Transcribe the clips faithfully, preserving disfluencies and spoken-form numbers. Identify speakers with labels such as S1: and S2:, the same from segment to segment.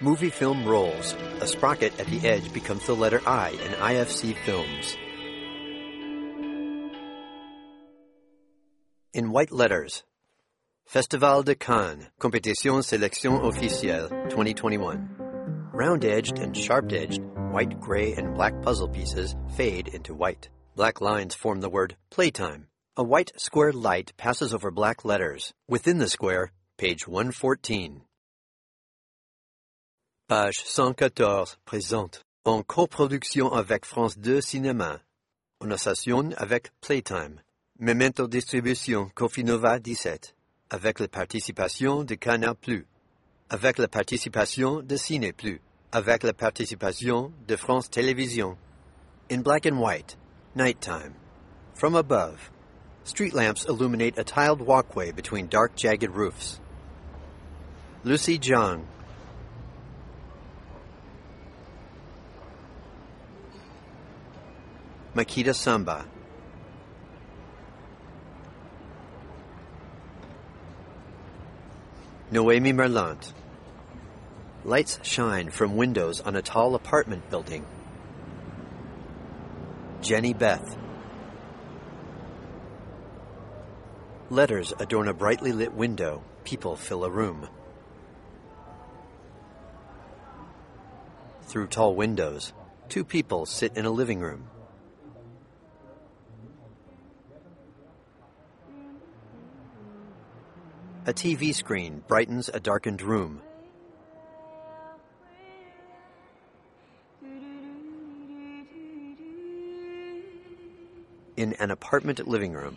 S1: Movie film rolls. A sprocket at the edge becomes the letter I in I F C Films. In white letters. Festival de Cannes, Compétition Sélection Officielle, twenty twenty-one. Round-edged and sharp-edged, white, gray, and black puzzle pieces fade into white. Black lines form the word playtime. A white square light passes over black letters. Within the square, page one fourteen. Page cent quatorze présente. En coproduction avec France deux Cinéma. En association avec Playtime. Memento Distribution Cofinova dix-sept. Avec la participation de Canal Plus. Avec la participation de Ciné Plus. Avec la participation de France Télévisions. In black and white. Nighttime. From above. Street lamps illuminate a tiled walkway between dark, jagged roofs. Lucy Zhang. Makita Samba. Noémie Merlant. Lights shine from windows on a tall apartment building. Jenny Beth. Letters adorn a brightly lit window. People fill a room. Through tall windows, two people sit in a living room. A T V screen brightens a darkened room. In an apartment living room.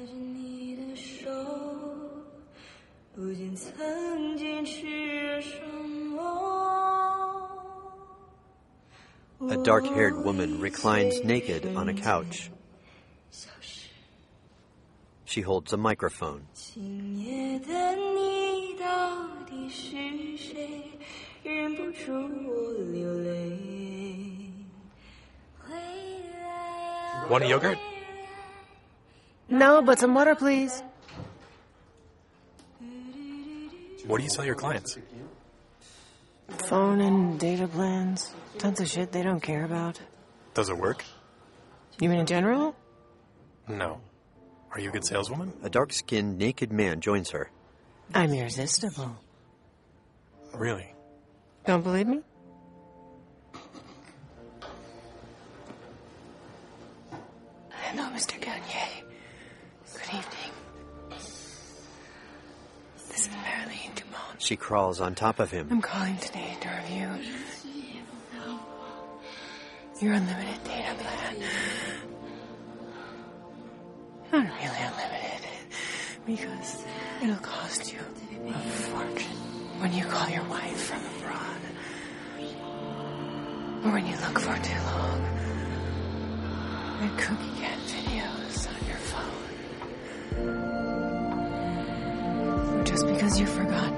S1: A dark-haired woman reclines naked on a couch. She holds a microphone.
S2: Want a yogurt?
S3: No, but some water, please.
S2: What do you sell your clients?
S3: Phone and data plans. Tons of shit they don't care about.
S2: Does it work?
S3: You mean in general?
S2: No. Are you a good saleswoman?
S1: A dark-skinned, naked man joins her.
S3: I'm irresistible.
S2: Really?
S3: Don't believe me? Hello, Mister Garnier. Good evening. This is Marilyn Dumont.
S1: She crawls on top of him.
S3: I'm calling today to review your unlimited data plan. Not really unlimited, because it'll cost you a fortune when you call your wife from abroad, or when you look for too long at cookie cat videos on your phone, or just because you forgot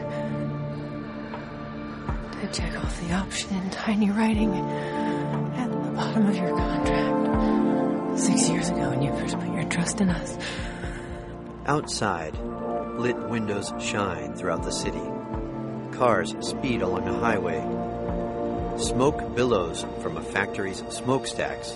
S3: to check off the option in tiny writing at the bottom of your contract six years ago when you first put your trust in us.
S1: Outside, lit windows shine throughout the city. Cars speed along a highway. Smoke billows from a factory's smokestacks.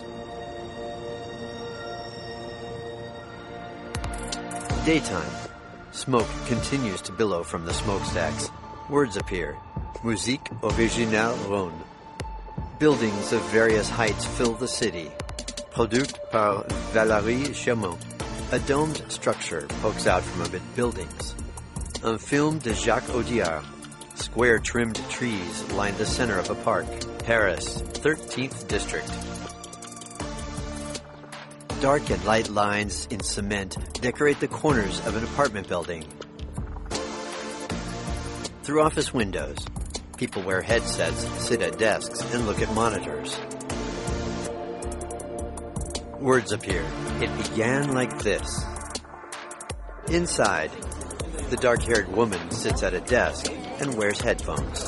S1: Daytime. Smoke continues to billow from the smokestacks. Words appear. Musique originale Rhône. Buildings of various heights fill the city. Product par Valérie Chamon. A domed structure pokes out from amid buildings. Un film de Jacques Audiard. Square trimmed trees line the center of a park. Paris, thirteenth District. Dark and light lines in cement decorate the corners of an apartment building. Through office windows, people wear headsets, sit at desks, and look at monitors. Words appear. It began like this. Inside, the dark-haired woman sits at a desk and wears headphones.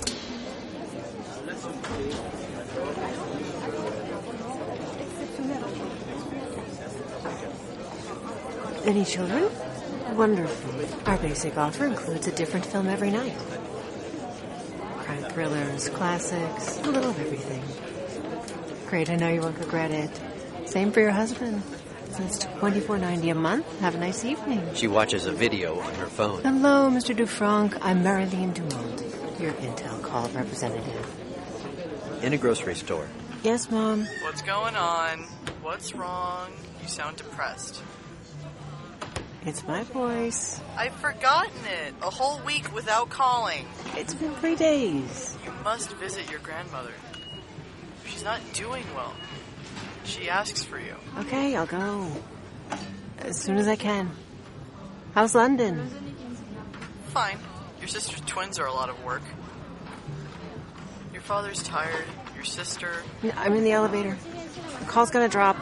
S3: Any children? Wonderful. Our basic offer includes a different film every night. Crank. thrillers, classics, a little of everything. Great, I know you won't regret it. Same for your husband. It's twenty-four ninety a month. Have a nice evening.
S1: She watches a video on her phone.
S3: Hello, Mister Dufranc. I'm Marilyn Dumont, your Intel call representative.
S1: In a grocery store.
S3: Yes, Mom?
S4: What's going on? What's wrong? You sound depressed.
S3: It's my voice.
S4: I've forgotten it. A whole week without calling.
S3: It's been three days.
S4: You must visit your grandmother. She's not doing well. She asks for you.
S3: Okay, I'll go. As soon as I can. How's London?
S4: Fine. Your sister's twins are a lot of work. Your father's tired. Your sister...
S3: I'm in the elevator. The call's gonna drop.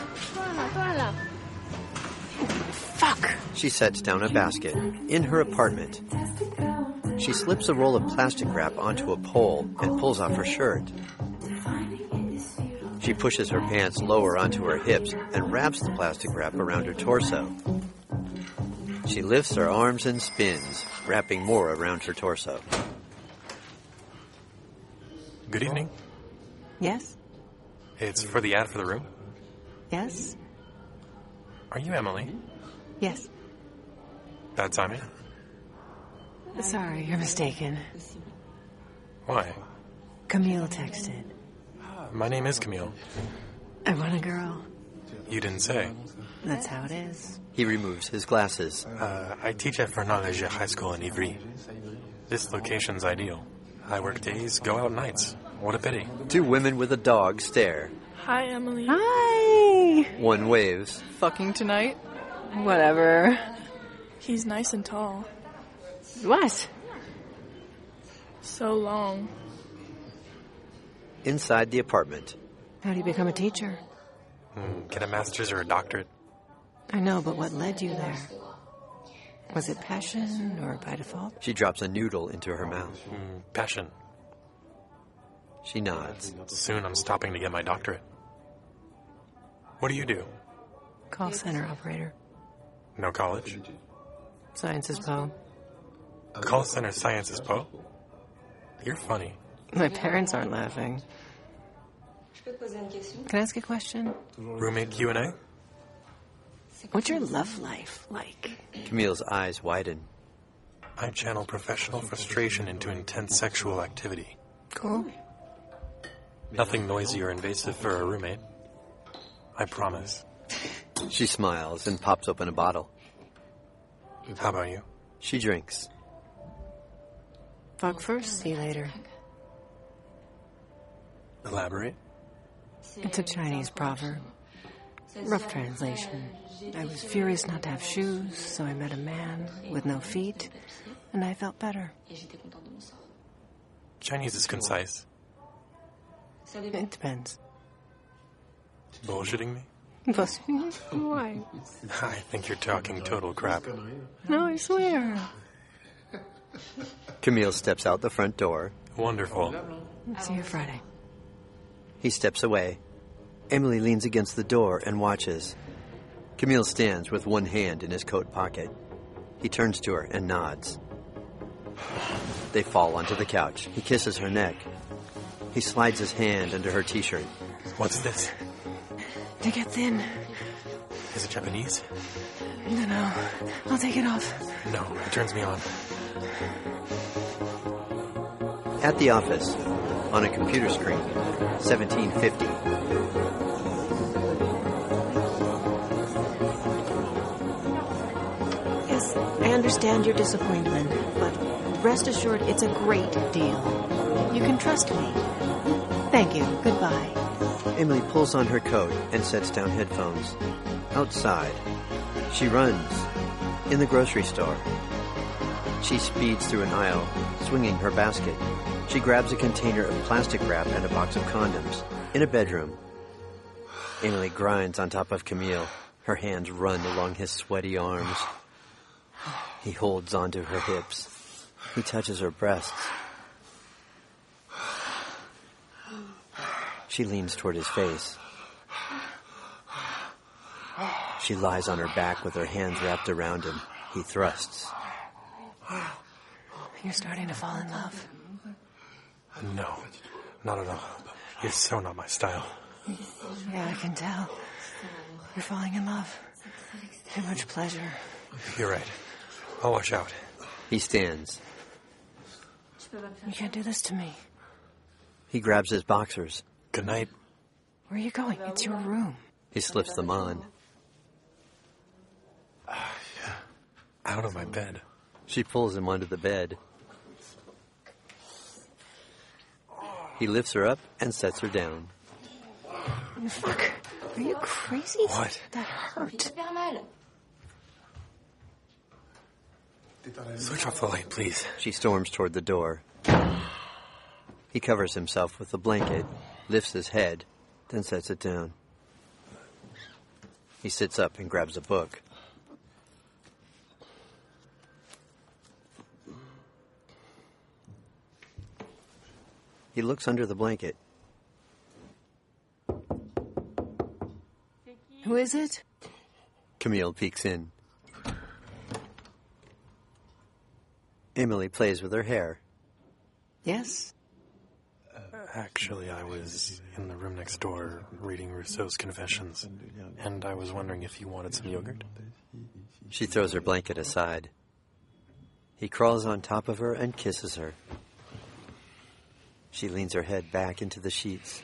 S3: Fuck!
S1: She sets down a basket in her apartment. She slips a roll of plastic wrap onto a pole and pulls off her shirt. She pushes her pants lower onto her hips and wraps the plastic wrap around her torso. She lifts her arms and spins, wrapping more around her torso.
S2: Good evening.
S3: Yes?
S2: It's for the ad for the room.
S3: Yes?
S2: Are you Emily?
S3: Yes.
S2: Bad timing?
S3: Sorry, you're mistaken.
S2: Why?
S3: Camille texted.
S2: My name is Camille.
S3: I want a girl.
S2: You didn't say.
S3: That's how it is.
S1: He removes his glasses.
S2: Uh, I teach at Fernand Léger High School in Ivry. This location's ideal. I work days, go out nights. What a pity.
S1: Two women with a dog stare.
S5: Hi, Emily.
S3: Hi!
S1: One waves.
S5: Fucking tonight?
S3: Whatever.
S5: He's nice and tall.
S3: What?
S5: So long.
S1: Inside the apartment.
S3: How do you become a teacher?
S2: Mm, get a master's or a doctorate.
S3: I know, but what led you there? Was it passion or by default?
S1: She drops a noodle into her mouth.
S2: Mm, passion.
S1: She nods.
S2: Soon I'm stopping to get my doctorate. What do you do?
S3: Call center operator.
S2: No college?
S3: Science is Poe.
S2: Call center science is Poe? You're funny.
S3: My parents aren't laughing. Can I ask a question?
S2: Roommate Q and A?
S3: What's your love life like?
S1: Camille's eyes widen.
S2: I channel professional frustration into intense sexual activity.
S3: Cool.
S2: Nothing noisy or invasive for a roommate. I promise.
S1: She smiles and pops open a bottle.
S2: How about you?
S1: She drinks.
S3: Fuck first, see you later.
S2: Elaborate?
S3: It's a Chinese proverb. Rough translation. I was furious not to have shoes, so I met a man with no feet, and I felt better.
S2: Chinese is concise.
S3: It depends.
S2: Bullshitting me?
S3: Why?
S2: I think you're talking total crap.
S3: No, I swear.
S1: Camille steps out the front door.
S2: Wonderful.
S3: See you Friday.
S1: He steps away. Emily leans against the door and watches. Camille stands with one hand in his coat pocket. He turns to her and nods. They fall onto the couch. He kisses her neck. He slides his hand under her t-shirt.
S2: What's this?
S3: To get thin.
S2: Is it Japanese?
S3: No, no. I'll take it off.
S2: No, it turns me on.
S1: At the office, on a computer screen, seventeen fifty.
S3: Yes, I understand your disappointment, but rest assured it's a great deal. You can trust me. Thank you. Goodbye.
S1: Emily pulls on her coat and sets down headphones. Outside, she runs. In the grocery store, she speeds through an aisle, swinging her basket. She grabs a container of plastic wrap and a box of condoms. In a bedroom, Emily grinds on top of Camille. Her hands run along his sweaty arms. He holds onto her hips. He touches her breasts. She leans toward his face. She lies on her back with her hands wrapped around him. He thrusts.
S3: You're starting to fall in love.
S2: No, not at all. It's so not my style.
S3: Yeah, I can tell. You're falling in love. Too much pleasure.
S2: You're right. I'll watch out.
S1: He stands.
S3: You can't do this to me.
S1: He grabs his boxers.
S2: Good night.
S3: Where are you going? It's your room.
S1: He slips them on.
S2: Out of my bed.
S1: She pulls him onto the bed. He lifts her up and sets her down.
S3: Fuck. Are you crazy?
S2: What?
S3: That hurt.
S2: Switch off the light, please.
S1: She storms toward the door. He covers himself with a blanket, lifts his head, then sets it down. He sits up and grabs a book. He looks under the blanket.
S3: Who is it?
S1: Camille peeks in. Emily plays with her hair.
S3: Yes?
S2: Actually, I was in the room next door reading Rousseau's Confessions, and I was wondering if you wanted some yogurt.
S1: She throws her blanket aside. He crawls on top of her and kisses her. She leans her head back into the sheets.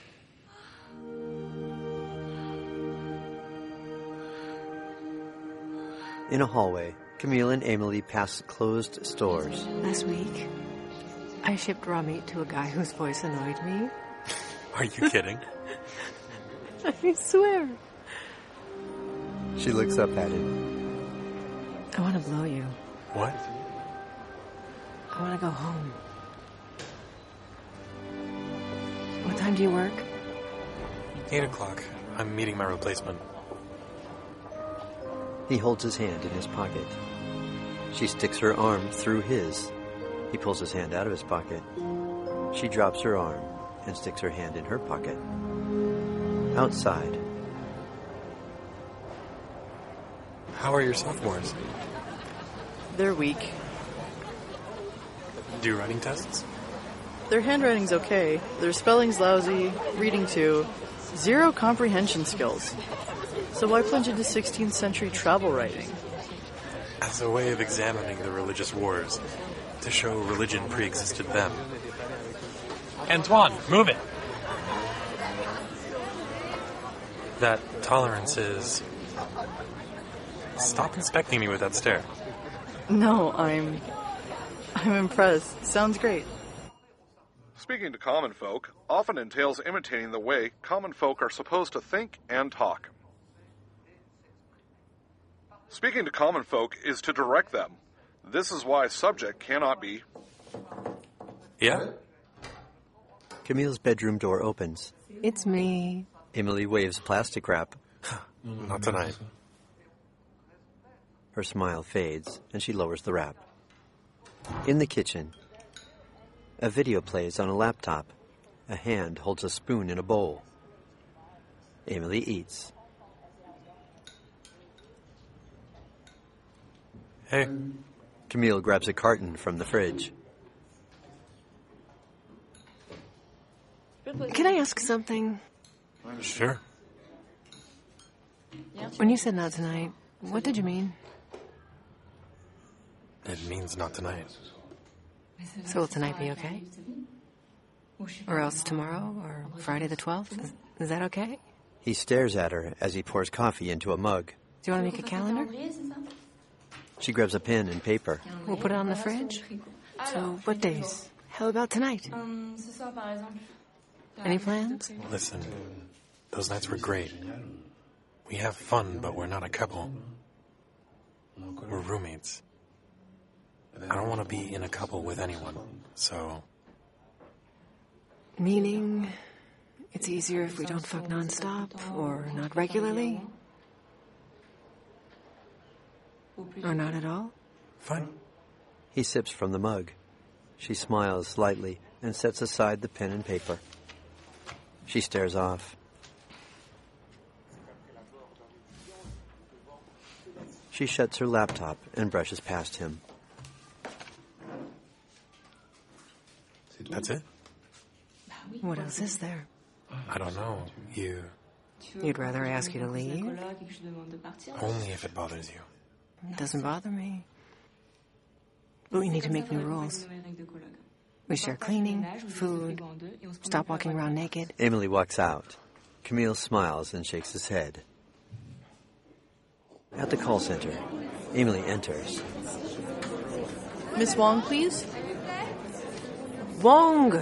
S1: In a hallway, Camille and Emily pass closed stores.
S3: Last week, I shipped raw meat to a guy whose voice annoyed me.
S2: Are you kidding?
S3: I swear.
S1: She looks up at him.
S3: I want to blow you.
S2: What?
S3: I want to go home. What time do you work?
S2: Eight o'clock. I'm meeting my replacement.
S1: He holds his hand in his pocket. She sticks her arm through his. He pulls his hand out of his pocket. She drops her arm and sticks her hand in her pocket. Outside.
S2: How are your sophomores?
S4: They're weak.
S2: Do writing tests?
S4: Their handwriting's okay. Their spelling's lousy. Reading too. Zero comprehension skills. So why plunge into sixteenth century travel writing?
S2: As a way of examining the religious wars, to show religion pre-existed them. Antoine, move it! That tolerance is... Stop inspecting me with that stare.
S4: No, I'm... I'm impressed. Sounds great.
S6: Speaking to common folk often entails imitating the way common folk are supposed to think and talk. Speaking to common folk is to direct them. This is why subject cannot be...
S2: Yeah?
S1: Camille's bedroom door opens.
S3: It's me.
S1: Emily waves plastic wrap.
S2: Not tonight.
S1: Her smile fades, and she lowers the wrap. In the kitchen, a video plays on a laptop. A hand holds a spoon in a bowl. Emily eats.
S2: Hey.
S1: Camille grabs a carton from the fridge.
S3: Can I ask something?
S2: Sure.
S3: When you said not tonight, what did you mean?
S2: It means not tonight.
S3: So will tonight be okay? Or else tomorrow or Friday the twelfth? Is, is that okay?
S1: He stares at her as he pours coffee into a mug.
S3: Do you want to make a calendar?
S1: She grabs a pen and paper.
S3: We'll put it on the fridge. So what days? How about tonight? Any plans?
S2: Listen, those nights were great. We have fun, but we're not a couple. We're roommates. I don't want to be in a couple with anyone, so...
S3: Meaning, it's easier if we don't fuck nonstop or not regularly? Or not at all?
S2: Fine.
S1: He sips from the mug. She smiles slightly and sets aside the pen and paper. She stares off. She shuts her laptop and brushes past him.
S2: That's it?
S3: What else is there?
S2: I don't know. You...
S3: You'd rather I ask you to leave?
S2: Only if it bothers you.
S3: It doesn't bother me. But we need to make new rules. We share cleaning, food, stop walking around naked.
S1: Emily walks out. Camille smiles and shakes his head. At the call center, Emily enters.
S4: Miss Wong, please?
S3: Wong!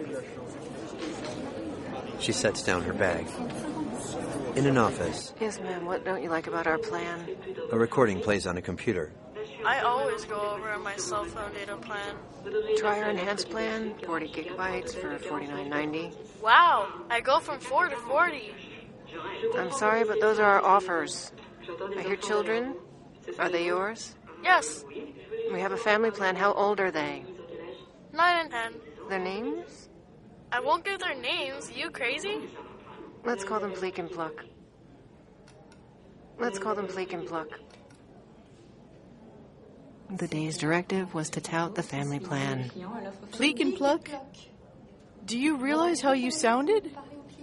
S1: She sets down her bag. In an office,
S3: Yes, ma'am. What don't you like about our plan?
S1: a recording plays on a computer.
S5: I always go over my cell phone data plan.
S3: Try our enhanced plan, forty gigabytes for forty-nine ninety.
S5: Wow, I go from four to forty.
S3: I'm sorry, but those are our offers. I hear children. Are they yours?
S5: Yes,
S3: We have a family plan. How old are they?
S5: nine and ten.
S3: Their names?
S5: I won't give their names. You crazy?
S3: Let's call them Pleek and Pluck. Let's call them Pleek and Pluck. The day's directive was to tout the family plan.
S4: Pleek and Pluck? Do you realize how you sounded?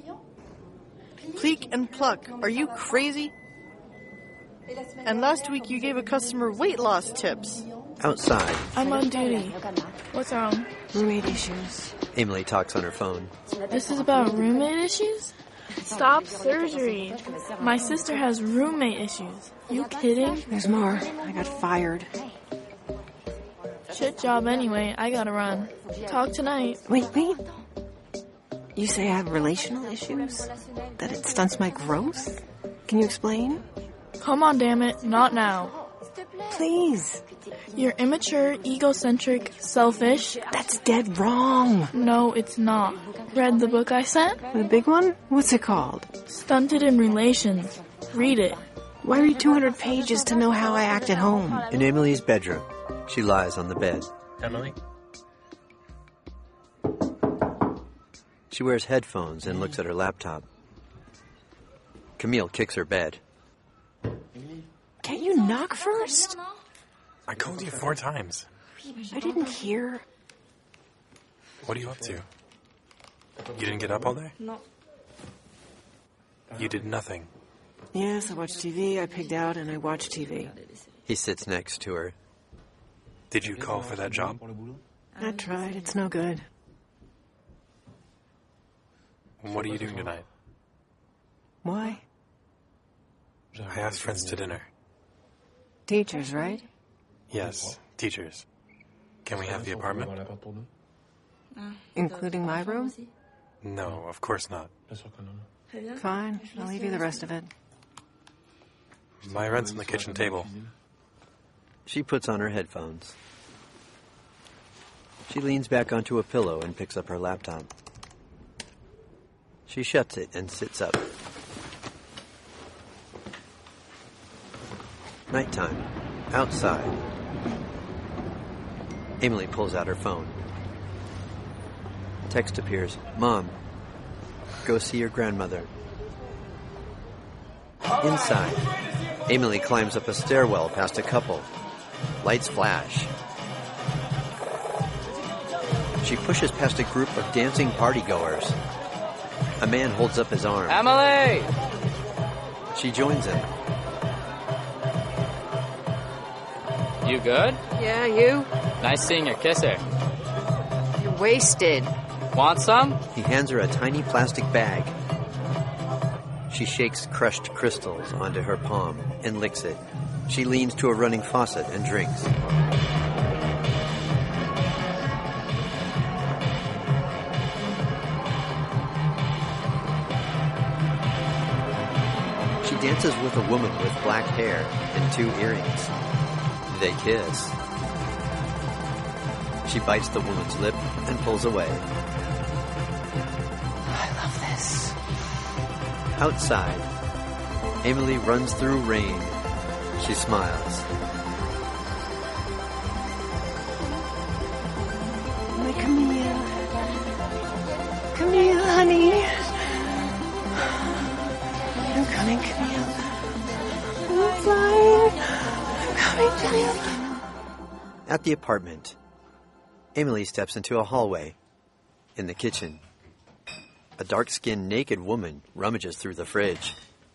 S4: Pleek and Pluck, are you crazy? And last week you gave a customer weight loss tips.
S1: Outside,
S5: I'm on duty. What's wrong?
S3: Roommate issues.
S1: Emily talks on her phone.
S5: This is about roommate issues? Stop surgery. My sister has roommate issues. You kidding?
S3: There's more. I got fired.
S5: Shit job anyway. I gotta run. Talk tonight.
S3: Wait, wait. You say I have relational issues? That it stunts my growth? Can you explain?
S5: Come on, damn it. Not now.
S3: Please.
S5: You're immature, egocentric, selfish.
S3: That's dead wrong.
S5: No, it's not. Read the book I sent?
S3: The big one? What's it called?
S5: Stunted in Relations. Read it.
S3: Why read two hundred pages to know how I act at home?
S1: In Emily's bedroom, she lies on the bed.
S2: Emily?
S1: She wears headphones and looks at her laptop. Camille kicks her bed.
S3: Can't you knock first?
S2: I called you four times.
S3: I didn't hear.
S2: What are you up to? You didn't get up all day?
S5: No.
S2: You did nothing.
S3: Yes, I watched T V, I pigged out, and I watched T V.
S1: He sits next to her.
S2: Did you call for that job?
S3: I tried, it's no good.
S2: What are you doing tonight?
S3: Why?
S2: I asked friends to dinner.
S3: Teachers, right?
S2: Yes, teachers. Can we have the apartment?
S3: Including my room?
S2: No, of course not.
S3: Fine, I'll leave you the rest of it.
S2: My rent's on the kitchen table.
S1: She puts on her headphones. She leans back onto a pillow and picks up her laptop. She shuts it and sits up. Nighttime. Outside. Emily pulls out her phone. Text appears. Mom, go see your grandmother. Inside, Emily climbs up a stairwell past a couple. Lights flash. She pushes past a group of dancing partygoers. A man holds up his arm.
S7: Emily!
S1: She joins him.
S7: You good?
S3: Yeah, you?
S7: Nice seeing your kisser.
S3: You're wasted.
S7: Want some?
S1: He hands her a tiny plastic bag. She shakes crushed crystals onto her palm and licks it. She leans to a running faucet and drinks. She dances with a woman with black hair and two earrings. They kiss. She bites the woman's lip and pulls away.
S3: I love this.
S1: Outside, Emily runs through rain. She smiles.
S3: My Camille. Camille, honey. I'm coming, Camille. I'm flying. I'm coming, Camille.
S1: At the apartment, Emily steps into a hallway. In the kitchen, A dark-skinned naked woman rummages through the fridge.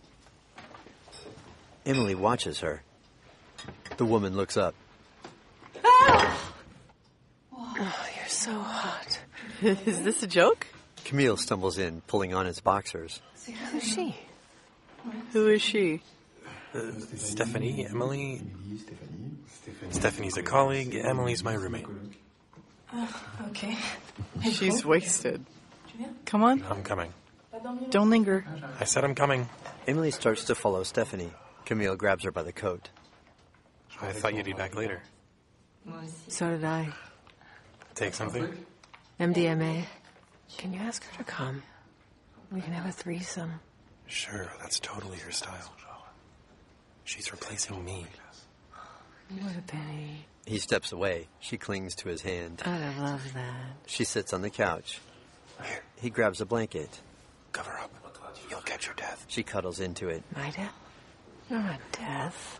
S1: Emily watches her. The woman looks up.
S3: Oh, you're so hot.
S4: Is this a joke?
S1: Camille stumbles in, pulling on his boxers.
S3: Who's she?
S4: Who is she?
S2: Uh, Stephanie, Emily. Stephanie's a colleague. Emily's my roommate.
S3: Oh, okay.
S4: She's wasted. Come on.
S2: I'm coming.
S4: Don't linger.
S2: I said I'm coming.
S1: Emily starts to follow Stephanie. Camille grabs her by the coat.
S2: I thought you'd be back later.
S3: So did I.
S2: Take something?
S3: M D M A. Can you ask her to come? We can have a threesome.
S2: Sure, that's totally her style. She's replacing me.
S3: What a pity.
S1: He steps away. She clings to his hand.
S3: I'd have loved that.
S1: She sits on the couch.
S2: Here,
S1: He grabs a blanket.
S2: cover up. You'll catch your death.
S1: She cuddles into it.
S3: My death? Not death.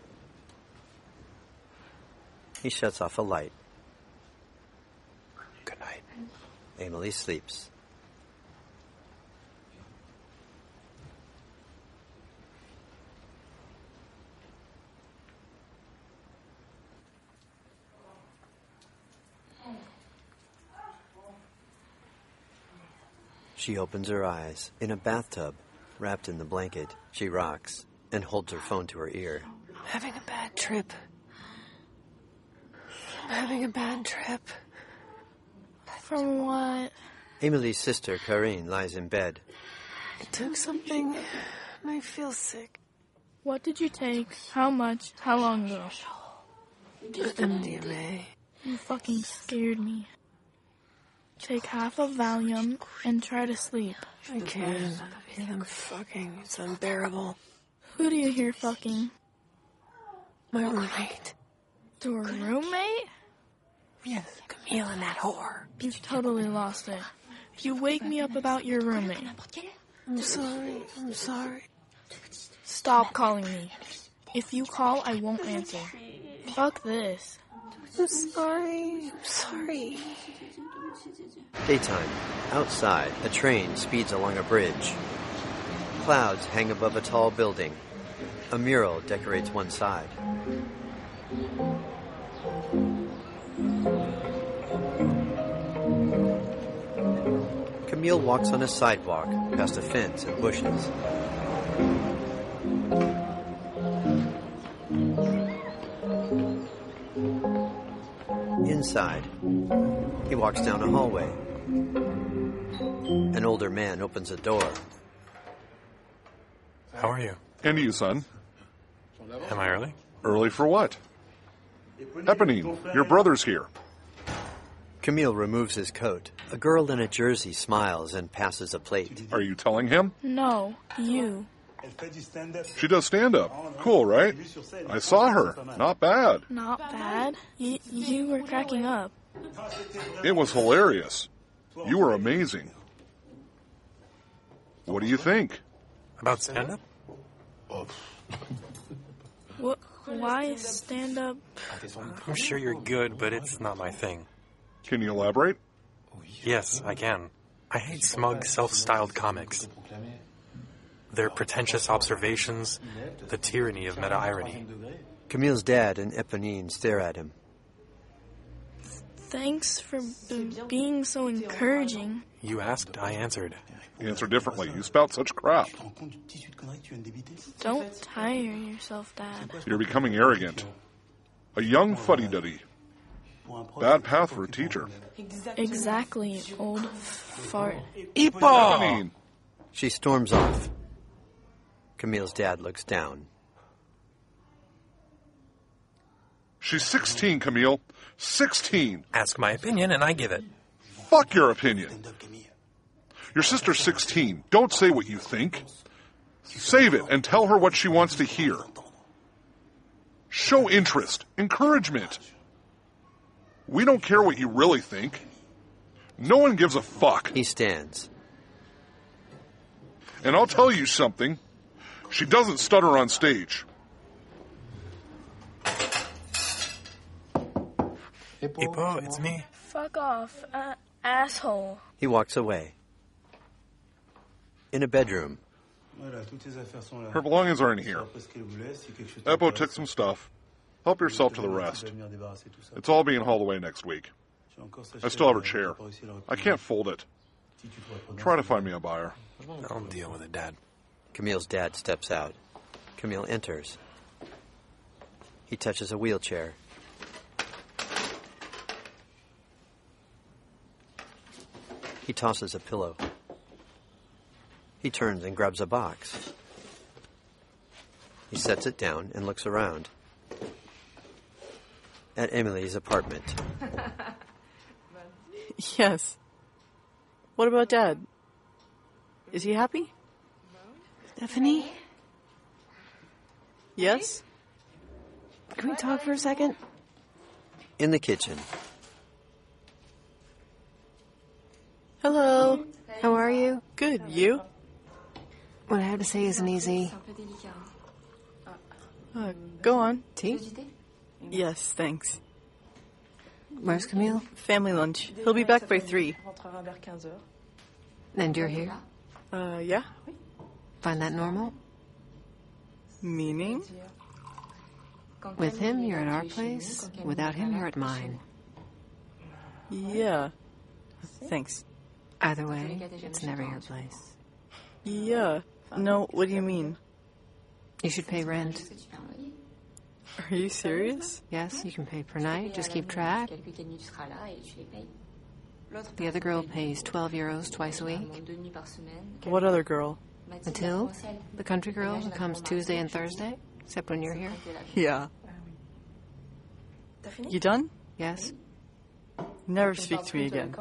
S1: He shuts off a light.
S2: Good night.
S1: Emily sleeps. She opens her eyes. In a bathtub, wrapped in the blanket, she rocks and holds her phone to her ear.
S3: I'm having a bad trip. I'm having a bad trip.
S5: From what?
S1: Emily's sister, Karine, lies in bed.
S3: I took something and I feel sick.
S5: What did you take? How much? How long ago?
S3: M D M A.
S5: You fucking scared me. Take half a Valium and try to sleep.
S3: I can't. I hear them fucking. It's unbearable.
S5: Who do you hear fucking?
S3: My roommate.
S5: Your roommate?
S3: Yes, Camille and that whore.
S5: You've totally lost it. You wake me up about your roommate.
S3: I'm sorry. I'm sorry.
S5: Stop calling me. If you call, I won't answer. Fuck this.
S3: I'm sorry. I'm sorry.
S1: Daytime. Outside, a train speeds along a bridge. Clouds hang above a tall building. A mural decorates one side. Camille walks on a sidewalk past a fence and bushes. Inside, he walks down a hallway. An older man opens a door.
S2: How are you?
S6: And you, son?
S2: Am I early?
S6: Early for what? Eponine, your brother's here.
S1: Camille removes his coat. A girl in a jersey smiles and passes a plate.
S6: Are you telling him?
S5: No, you.
S6: She does stand-up. Cool, right? I saw her. Not bad.
S5: Not bad. Y- you were cracking up.
S6: It was hilarious. You were amazing. What do you think?
S2: About stand-up?
S5: What? Why stand up?
S2: I'm sure you're good, but it's not my thing.
S6: Can you elaborate?
S2: Yes, I can. I hate smug, self-styled comics. Their pretentious observations, the tyranny of meta-irony.
S1: Camille's dad and Eponine stare at him.
S5: Thanks for b- being so encouraging.
S2: You asked, I answered.
S6: Answer differently. You spout such crap.
S5: Don't tire yourself, Dad.
S6: You're becoming arrogant. A young fuddy-duddy. Bad path for a teacher.
S5: Exactly, old fart.
S6: Eponine!
S1: She storms off. Camille's dad looks down.
S6: She's sixteen, Camille. sixteen!
S2: Ask my opinion and I give it.
S6: Fuck your opinion. Your sister's sixteen. Don't say what you think. Save it and tell her what she wants to hear. Show interest. Encouragement. We don't care what you really think. No one gives a fuck.
S1: He stands.
S6: And I'll tell you something. She doesn't stutter on stage.
S2: Ipo, it's me.
S5: Fuck off, uh, asshole.
S1: He walks away. In a bedroom.
S6: Her belongings are in here. Eppo took some stuff. Help yourself to the rest. It's all being hauled away next week. I still have her chair. I can't fold it. Try to find me a buyer.
S2: I'll deal with it, Dad.
S1: Camille's dad steps out. Camille enters. He touches a wheelchair. He tosses a pillow. He turns and grabs a box. He sets it down and looks around. At Emily's apartment.
S4: Yes. What about Dad? Is he happy?
S3: Stephanie?
S4: Yes?
S3: Can we talk for a second?
S1: In the kitchen.
S4: Hello.
S3: How are you?
S4: Good. You?
S3: What I have to say isn't easy.
S4: Uh, go on.
S3: Tea?
S4: Yes, thanks.
S3: Where's Camille?
S4: Family lunch. He'll be back by three.
S3: And you're here?
S4: Uh, yeah?
S3: Find that normal?
S4: Meaning?
S3: With him, you're at our place. Without him, you're at mine.
S4: Yeah. Thanks.
S3: Either way, it's never your place.
S4: Yeah. No, what do you mean?
S3: You should pay rent.
S4: Are you serious?
S3: Yes, you can pay per night. Just keep track. The other girl pays twelve euros twice a week.
S4: What other girl?
S3: Mathilde, the country girl who comes Tuesday and Thursday, except when you're here.
S4: Yeah. You done?
S3: Yes?
S4: Never speak to me again.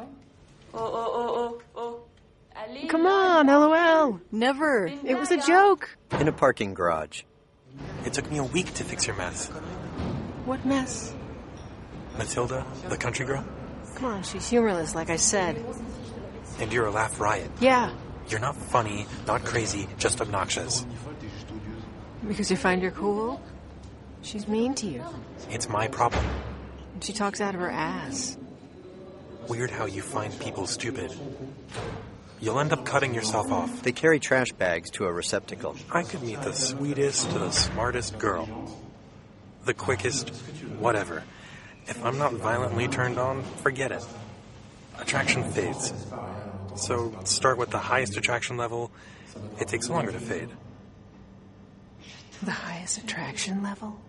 S3: Come on, LOL.
S4: Never.
S3: It was a joke.
S1: In a parking garage.
S2: It took me a week to fix your mess.
S3: What mess?
S2: Matilda, the country girl?
S3: Come on, she's humorless, like I said.
S2: And you're a laugh riot.
S3: Yeah.
S2: You're not funny, not crazy, just obnoxious.
S3: Because you find her cool? She's mean to you.
S2: It's my problem.
S3: She talks out of her ass.
S2: Weird how you find people stupid. You'll end up cutting yourself off.
S1: They carry trash bags to a receptacle.
S2: I could meet the sweetest, the smartest girl. The quickest, whatever. If I'm not violently turned on, forget it. Attraction fades. So start with the highest attraction level. It takes longer to fade.
S3: The highest attraction level?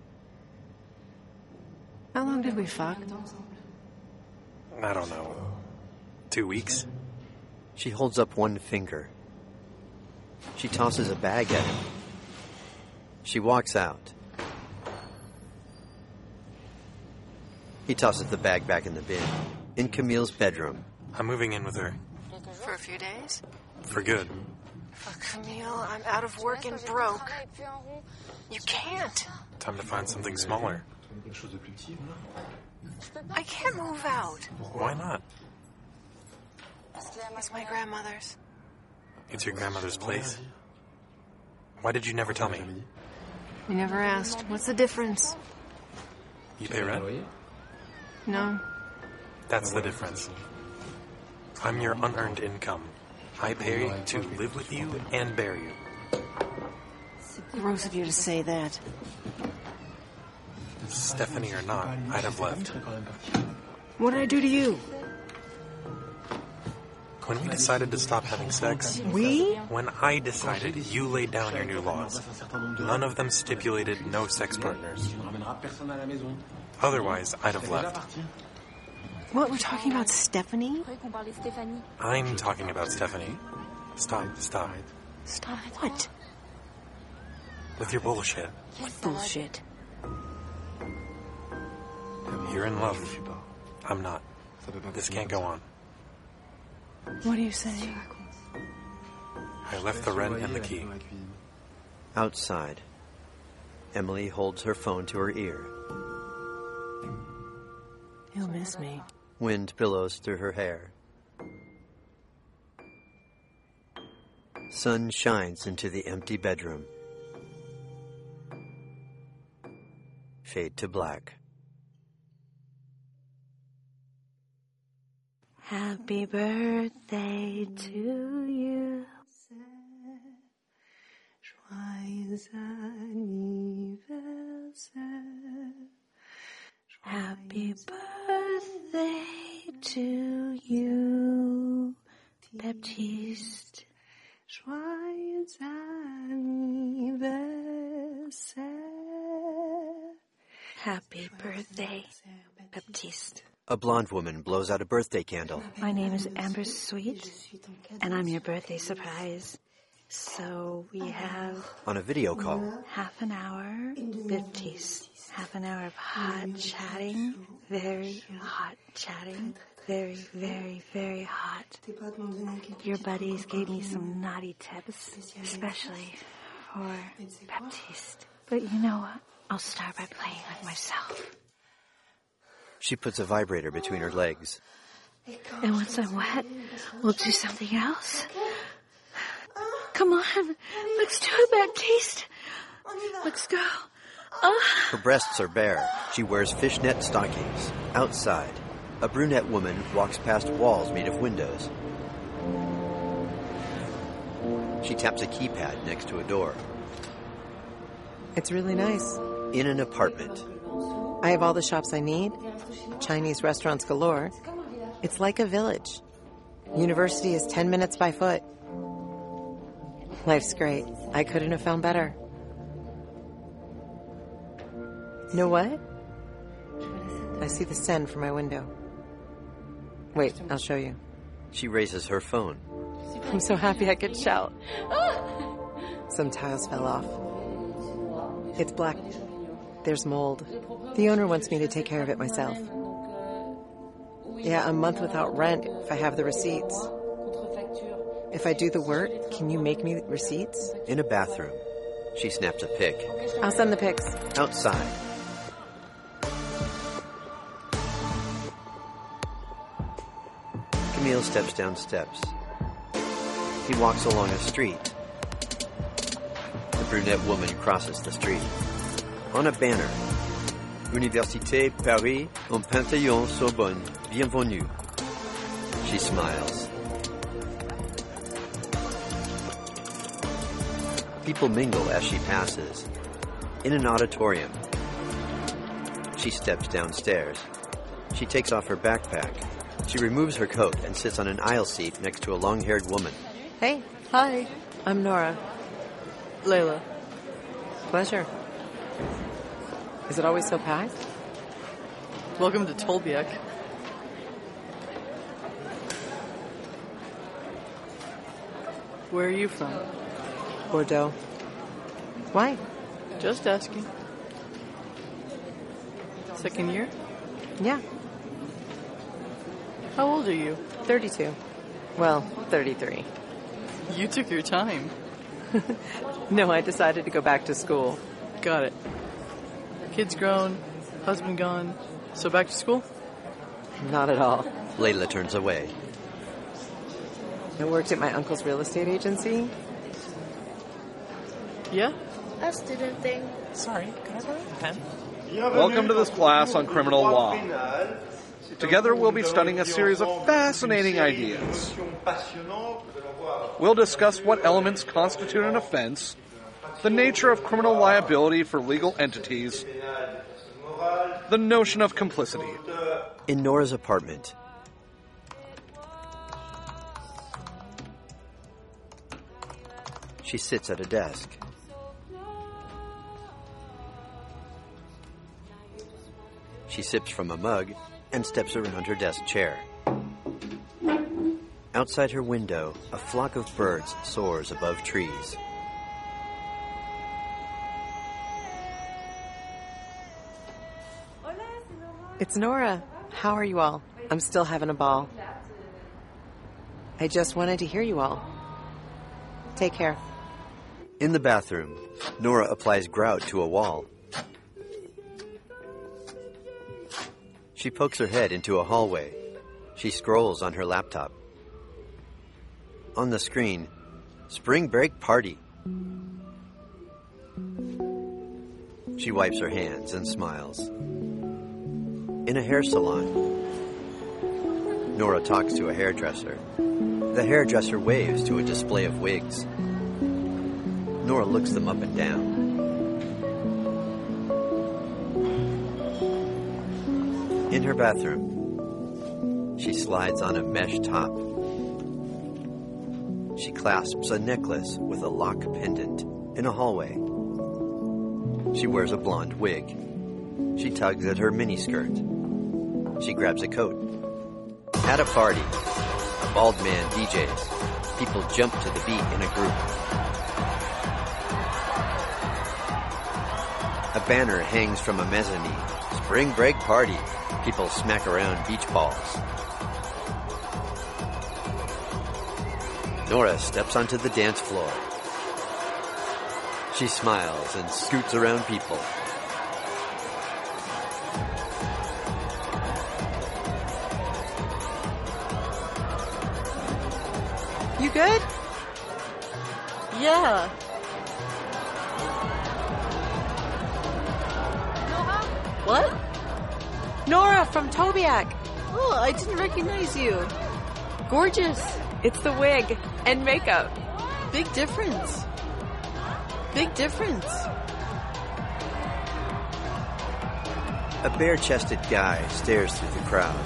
S3: How long did we fuck?
S2: I don't know. Two weeks?
S1: She holds up one finger. She tosses a bag at him. She walks out. He tosses the bag back in the bin. In Camille's bedroom.
S2: I'm moving in with her.
S3: For a few days?
S2: For good.
S3: Fuck, Camille, I'm out of work and broke. You can't.
S2: Time to find something smaller.
S3: I can't move out.
S2: Why not?
S3: It's my grandmother's.
S2: It's your grandmother's place? Why did you never tell me?
S3: You never asked. What's the difference?
S2: You pay rent?
S3: No.
S2: That's the difference. I'm your unearned income. I pay to live with you and bear you.
S3: Gross of you to say that.
S2: Stephanie or not, I'd have left.
S3: What did I do to you?
S2: When we decided to stop having sex...
S3: We?
S2: When I decided, you laid down your new laws. None of them stipulated no sex partners. Otherwise, I'd have left.
S3: What, we're talking about Stephanie?
S2: I'm talking about Stephanie. Stop, stop.
S3: Stop what?
S2: With your bullshit.
S3: What bullshit?
S2: You're in love. I'm not. This can't go on.
S3: What are you saying?
S2: I left the rent and the key.
S1: Outside. Emily holds her phone to her ear.
S3: He'll miss me.
S1: Wind billows through her hair. Sun shines into the empty bedroom. Fade to black.
S3: Happy birthday to you. Joyeux anniversaire. Happy birthday to you, Baptiste. Joyeux anniversaire. Happy birthday, Baptiste.
S1: A blonde woman blows out a birthday candle.
S8: My name is Amber Sweet, and I'm your birthday surprise. So we have...
S1: On a video call.
S8: Half an hour, Baptiste. Half an hour of hot chatting. Very hot chatting. Very, very, very hot. Your buddies gave me some naughty tips, especially for Baptiste. But you know what? I'll start by playing with myself.
S1: She puts a vibrator between her legs.
S8: And once I'm wet, we'll do something else. Come on, let's do it, Baptiste. Let's go. Oh.
S1: Her breasts are bare. She wears fishnet stockings. Outside, a brunette woman walks past walls made of windows. She taps a keypad next to a door.
S9: It's really nice.
S1: In an apartment.
S9: I have all the shops I need. Chinese restaurants galore. It's like a village. University is ten minutes by foot. Life's great. I couldn't have found better. You know what? I see the Seine from my window. Wait, I'll show you.
S1: She raises her phone.
S9: I'm so happy I could shout. Some tiles fell off. It's black. There's mold. The owner wants me to take care of it myself. Yeah, a month without rent if I have the receipts. If I do the work, can you make me receipts?
S1: In a bathroom, she snaps a pic.
S9: I'll send the pics.
S1: Outside. Camille steps down steps. He walks along a street. The brunette woman crosses the street. On a banner, Université Paris en Panthéon Sorbonne, bienvenue. She smiles. People mingle as she passes. In an auditorium. She steps downstairs. She takes off her backpack. She removes her coat and sits on an aisle seat next to a long-haired woman.
S9: Hey.
S4: Hi.
S9: I'm Nora.
S4: Layla.
S9: Pleasure. Is it always so packed?
S4: Welcome to Tolbiac. Where are you from?
S9: Bordeaux. Why?
S4: Just asking. Second year?
S9: Yeah.
S4: How old are you?
S9: thirty-two. Well, thirty-three.
S4: You took your time.
S9: No, I decided to go back to school.
S4: Got it. Kids grown, husband gone, so back to school?
S9: Not at all.
S1: Layla turns away.
S9: I worked at my uncle's real estate agency.
S4: Yeah?
S5: A student thing.
S10: Sorry, can I borrow a pen?
S11: Welcome to this class on criminal law. Together we'll be studying a series of fascinating ideas. We'll discuss what elements constitute an offense, the nature of criminal liability for legal entities, the notion of complicity.
S1: In Nora's apartment. She sits at a desk. She sips from a mug and steps around her desk chair. Outside her window, a flock of birds soars above trees.
S9: It's Nora. How are you all? I'm still having a ball. I just wanted to hear you all. Take care.
S1: In the bathroom, Nora applies grout to a wall. She pokes her head into a hallway. She scrolls on her laptop. On the screen, spring break party. She wipes her hands and smiles. In a hair salon, Nora talks to a hairdresser. The hairdresser waves to a display of wigs. Nora looks them up and down. In her bathroom, she slides on a mesh top. She clasps a necklace with a lock pendant in a hallway. She wears a blonde wig. She tugs at her miniskirt. She grabs a coat. At a party, a bald man D Js. People jump to the beat in a group. A banner hangs from a mezzanine. Spring break party. People smack around beach balls. Nora steps onto the dance floor. She smiles and scoots around people.
S9: You good?
S4: Yeah. What?
S9: Nora from Tobiak.
S4: Oh, I didn't recognize you. Gorgeous.
S9: It's the wig and makeup.
S4: Big difference. Big difference.
S1: A bare-chested guy stares through the crowd.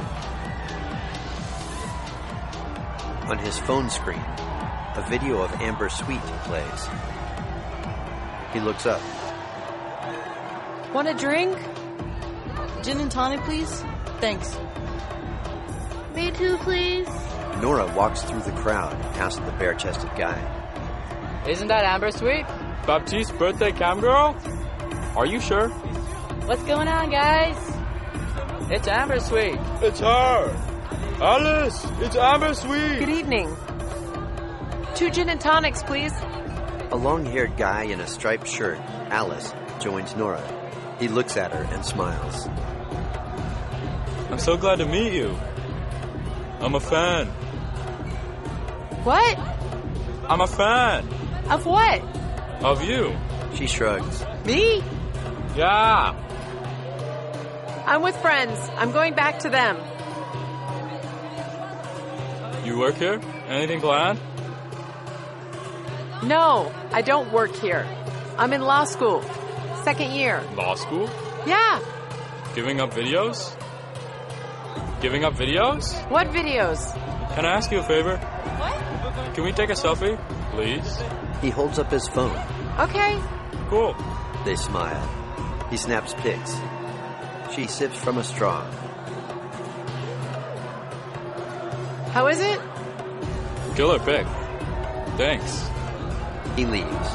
S1: On his phone screen, a video of Amber Sweet plays. He looks up.
S9: Want a drink?
S4: Gin and tonic, please? Thanks.
S5: Me too, please.
S1: Nora walks through the crowd past the bare-chested guy.
S7: Isn't that Amber Sweet?
S10: Baptiste's birthday cam girl? Are you sure?
S7: What's going on, guys? It's Amber Sweet.
S10: It's her. Alice, it's Amber Sweet.
S9: Good evening. Two gin and tonics, please.
S1: A long-haired guy in a striped shirt, Alice, joins Nora. He looks at her and smiles.
S10: I'm so glad to meet you. I'm a fan.
S9: What?
S10: I'm a fan.
S9: Of what?
S10: Of you.
S1: She shrugs.
S9: Me?
S10: Yeah.
S9: I'm with friends. I'm going back to them.
S10: You work here? Anything planned?
S9: No, I don't work here. I'm in law school. Second year.
S10: Law school?
S9: Yeah.
S10: Giving up videos? Giving up videos?
S9: What videos?
S10: Can I ask you a favor?
S9: What?
S10: Can we take a selfie, please?
S1: He holds up his phone.
S9: Okay.
S10: Cool.
S1: They smile. He snaps pics. She sips from a straw.
S9: How is it?
S10: Killer pic. Thanks.
S1: He leaves.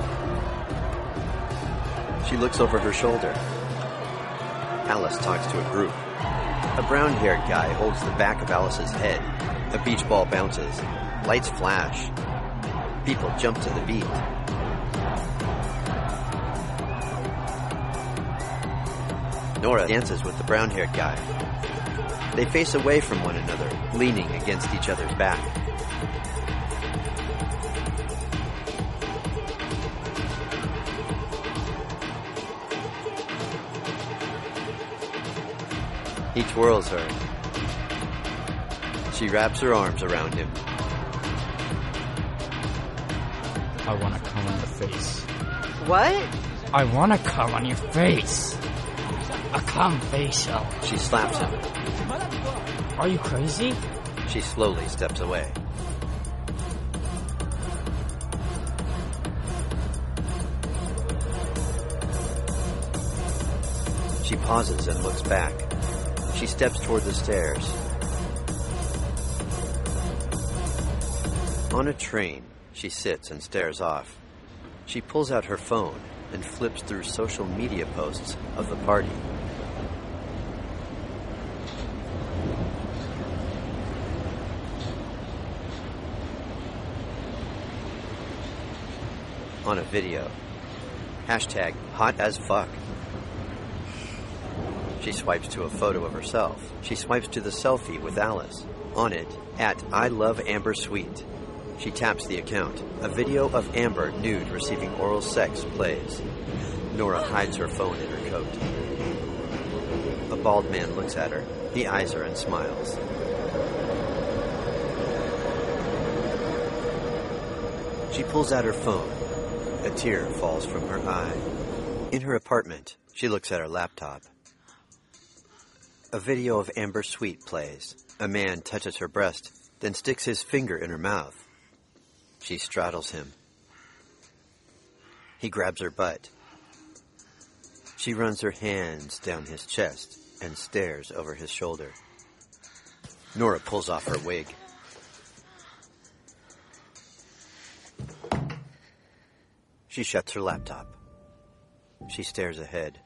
S1: She looks over her shoulder. Alice talks to a group. A brown-haired guy holds the back of Alice's head. A beach ball bounces. Lights flash. People jump to the beat. Nora dances with the brown-haired guy. They face away from one another, leaning against each other's back. He twirls her. She wraps her arms around him.
S12: I want to come on the face.
S9: What?
S12: I want to come on your face. A cum facial.
S1: She slaps him.
S12: Are you crazy?
S1: She slowly steps away. She pauses and looks back. She steps toward the stairs. On a train, she sits and stares off. She pulls out her phone and flips through social media posts of the party. On a video. Hashtag hot as fuck. She swipes to a photo of herself. She swipes to the selfie with Alice. On it, at I love Amber Sweet. She taps the account. A video of Amber nude receiving oral sex plays. Nora hides her phone in her coat. A bald man looks at her. He eyes her and smiles. She pulls out her phone. A tear falls from her eye. In her apartment, she looks at her laptop. A video of Amber Sweet plays. A man touches her breast, then sticks his finger in her mouth. She straddles him. He grabs her butt. She runs her hands down his chest and stares over his shoulder. Nora pulls off her wig. She shuts her laptop. She stares ahead.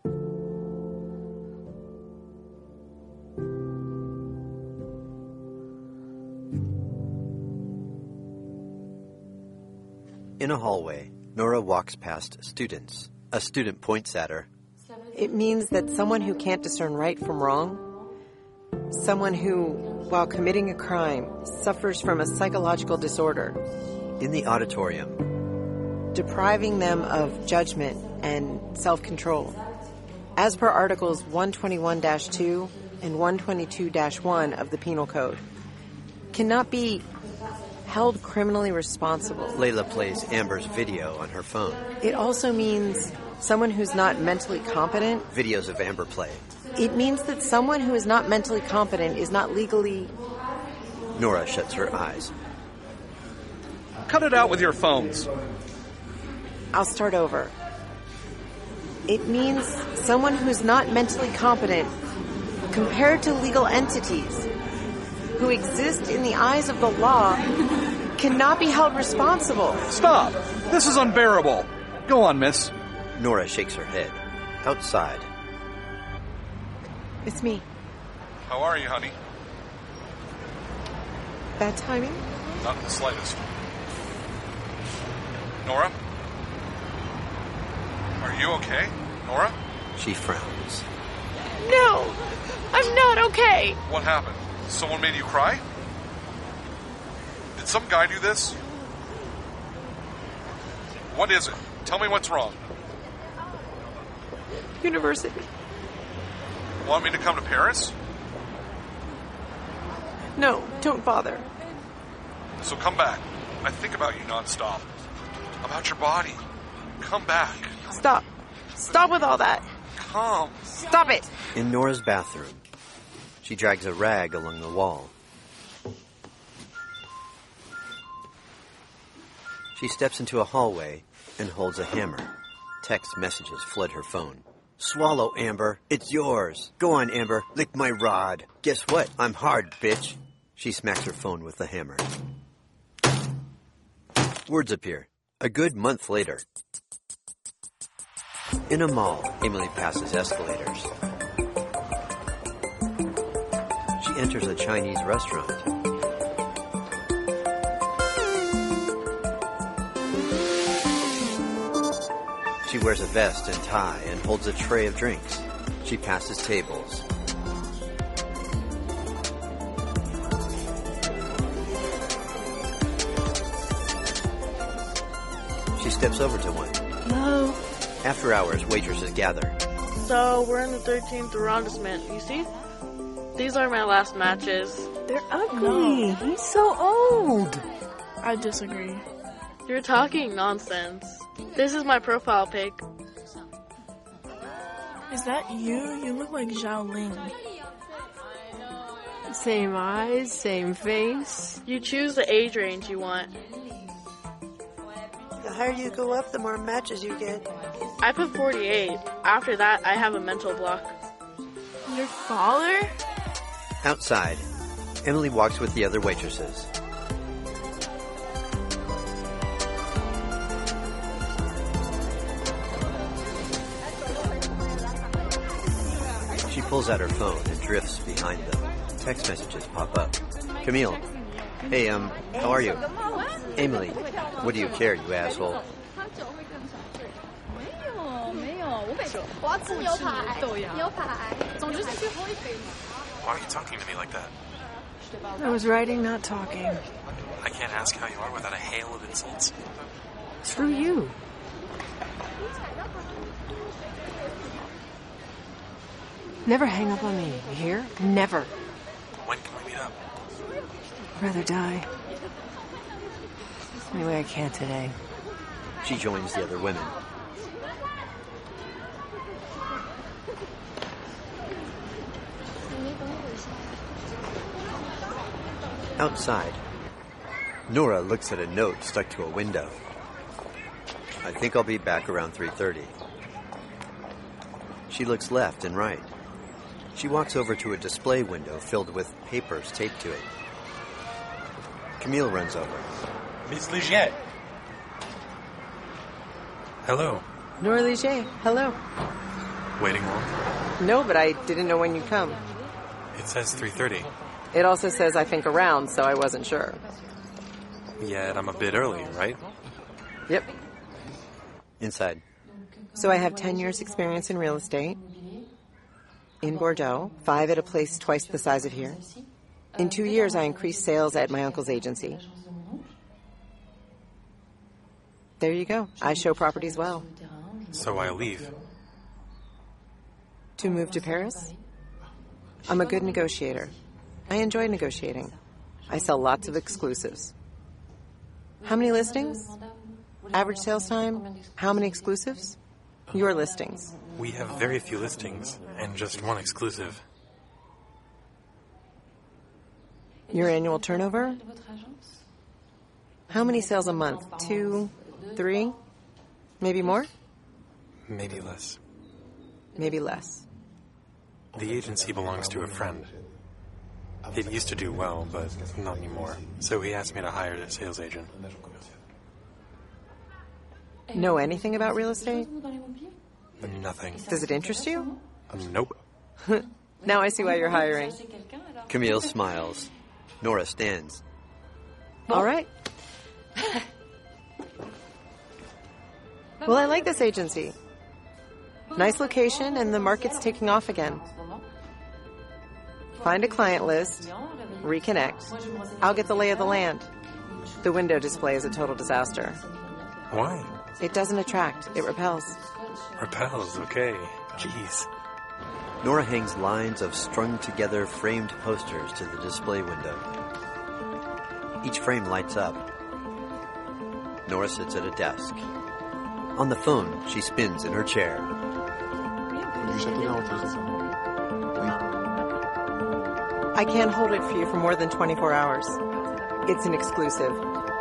S1: In a hallway, Nora walks past students. A student points at her.
S9: It means that someone who can't discern right from wrong, someone who, while committing a crime, suffers from a psychological disorder.
S1: In the auditorium,
S9: depriving them of judgment and self-control. As per Articles one twenty-one dash two and one twenty-two dash one of the Penal Code, cannot be held criminally responsible.
S1: Layla plays Amber's video on her phone.
S9: It also means someone who's not mentally competent.
S1: Videos of Amber play.
S9: It means that someone who is not mentally competent is not legally...
S1: Nora shuts her eyes.
S11: Cut it out with your phones.
S9: I'll start over. It means someone who's not mentally competent compared to legal entities who exist in the eyes of the law cannot be held responsible.
S11: Stop! This is unbearable. Go on, miss.
S1: Nora shakes her head. Outside.
S9: It's me.
S6: How are you, honey?
S9: Bad timing?
S6: Not in the slightest. Nora? Are you okay? Nora?
S1: She frowns.
S5: No! I'm not okay!
S6: What happened? Someone made you cry? Did some guy do this? What is it? Tell me what's wrong.
S9: University.
S6: Want me to come to Paris?
S9: No, don't bother.
S6: So come back. I think about you nonstop. About your body. Come back.
S9: Stop. Stop with all that.
S6: Come.
S9: Stop it.
S1: In Nora's bathroom, she drags a rag along the wall. She steps into a hallway and holds a hammer. Text messages flood her phone. Swallow, Amber. It's yours. Go on, Amber. Lick my rod. Guess what? I'm hard, bitch. She smacks her phone with the hammer. Words appear. A good month later. In a mall, Emily passes escalators. She enters a Chinese restaurant. She wears a vest and tie and holds a tray of drinks. She passes tables. She steps over to one.
S4: Hello.
S1: After hours, waitresses gather.
S4: So, we're in the thirteenth arrondissement. You see? These are my last matches.
S3: They're ugly. No. He's so old.
S5: I disagree.
S4: You're talking nonsense. This is my profile pic.
S5: Is that you? You look like Zhao Ling.
S3: Same eyes, same face.
S4: You choose the age range you want.
S9: The higher you go up, the more matches you get.
S4: I put forty-eight. After that, I have a mental block.
S5: Your father?
S1: Outside, Emily walks with the other waitresses. She pulls out her phone and drifts behind them. Text messages pop up. Camille. Hey, um, how are you? Emily. What do you care, you asshole?
S2: Why are you talking to me like that?
S3: I was writing, not talking.
S2: I can't ask how you are without a hail of insults.
S3: Screw you. Never hang up on me, you hear? Never.
S2: When can we meet up?
S3: I'd rather die. Anyway, I can't today.
S1: She joins the other women. Outside, Nora looks at a note stuck to a window. I think I'll be back around three thirty. She looks left and right. She walks over to a display window filled with papers taped to it. Camille runs over.
S2: Miss Ligier. Hello.
S9: Nora Ligier, hello.
S2: Waiting long?
S9: No, but I didn't know when you'd come.
S2: It says three thirty.
S9: It also says I think around, so I wasn't sure.
S2: Yet I'm a bit early, right?
S9: Yep.
S1: Inside.
S9: So I have ten years experience in real estate. In Bordeaux, five at a place twice the size of here. In two years, I increased sales at my uncle's agency. There you go. I show properties well.
S2: So I leave.
S9: To move to Paris? I'm a good negotiator. I enjoy negotiating. I sell lots of exclusives. How many listings? Average sales time? How many exclusives? Your listings.
S2: We have very few listings and just one exclusive.
S9: Your annual turnover? How many sales a month? Two, three? Maybe more?
S2: Maybe less.
S9: Maybe less.
S2: The agency belongs to a friend. It used to do well, but not anymore. So he asked me to hire a sales agent.
S9: Know anything about real estate?
S2: Nothing.
S9: Does it interest you?
S2: Um, nope.
S9: Now I see why you're hiring.
S1: Camille smiles. Nora stands.
S9: All right. Well, I like this agency. Nice location, and the market's taking off again. Find a client list, reconnect. I'll get the lay of the land. The window display is a total disaster.
S2: Why?
S9: It doesn't attract. It repels.
S2: Repels, okay. Jeez.
S1: Nora hangs lines of strung-together framed posters to the display window. Each frame lights up. Nora sits at a desk. On the phone, she spins in her chair.
S9: I can't hold it for you for more than twenty-four hours. It's an exclusive.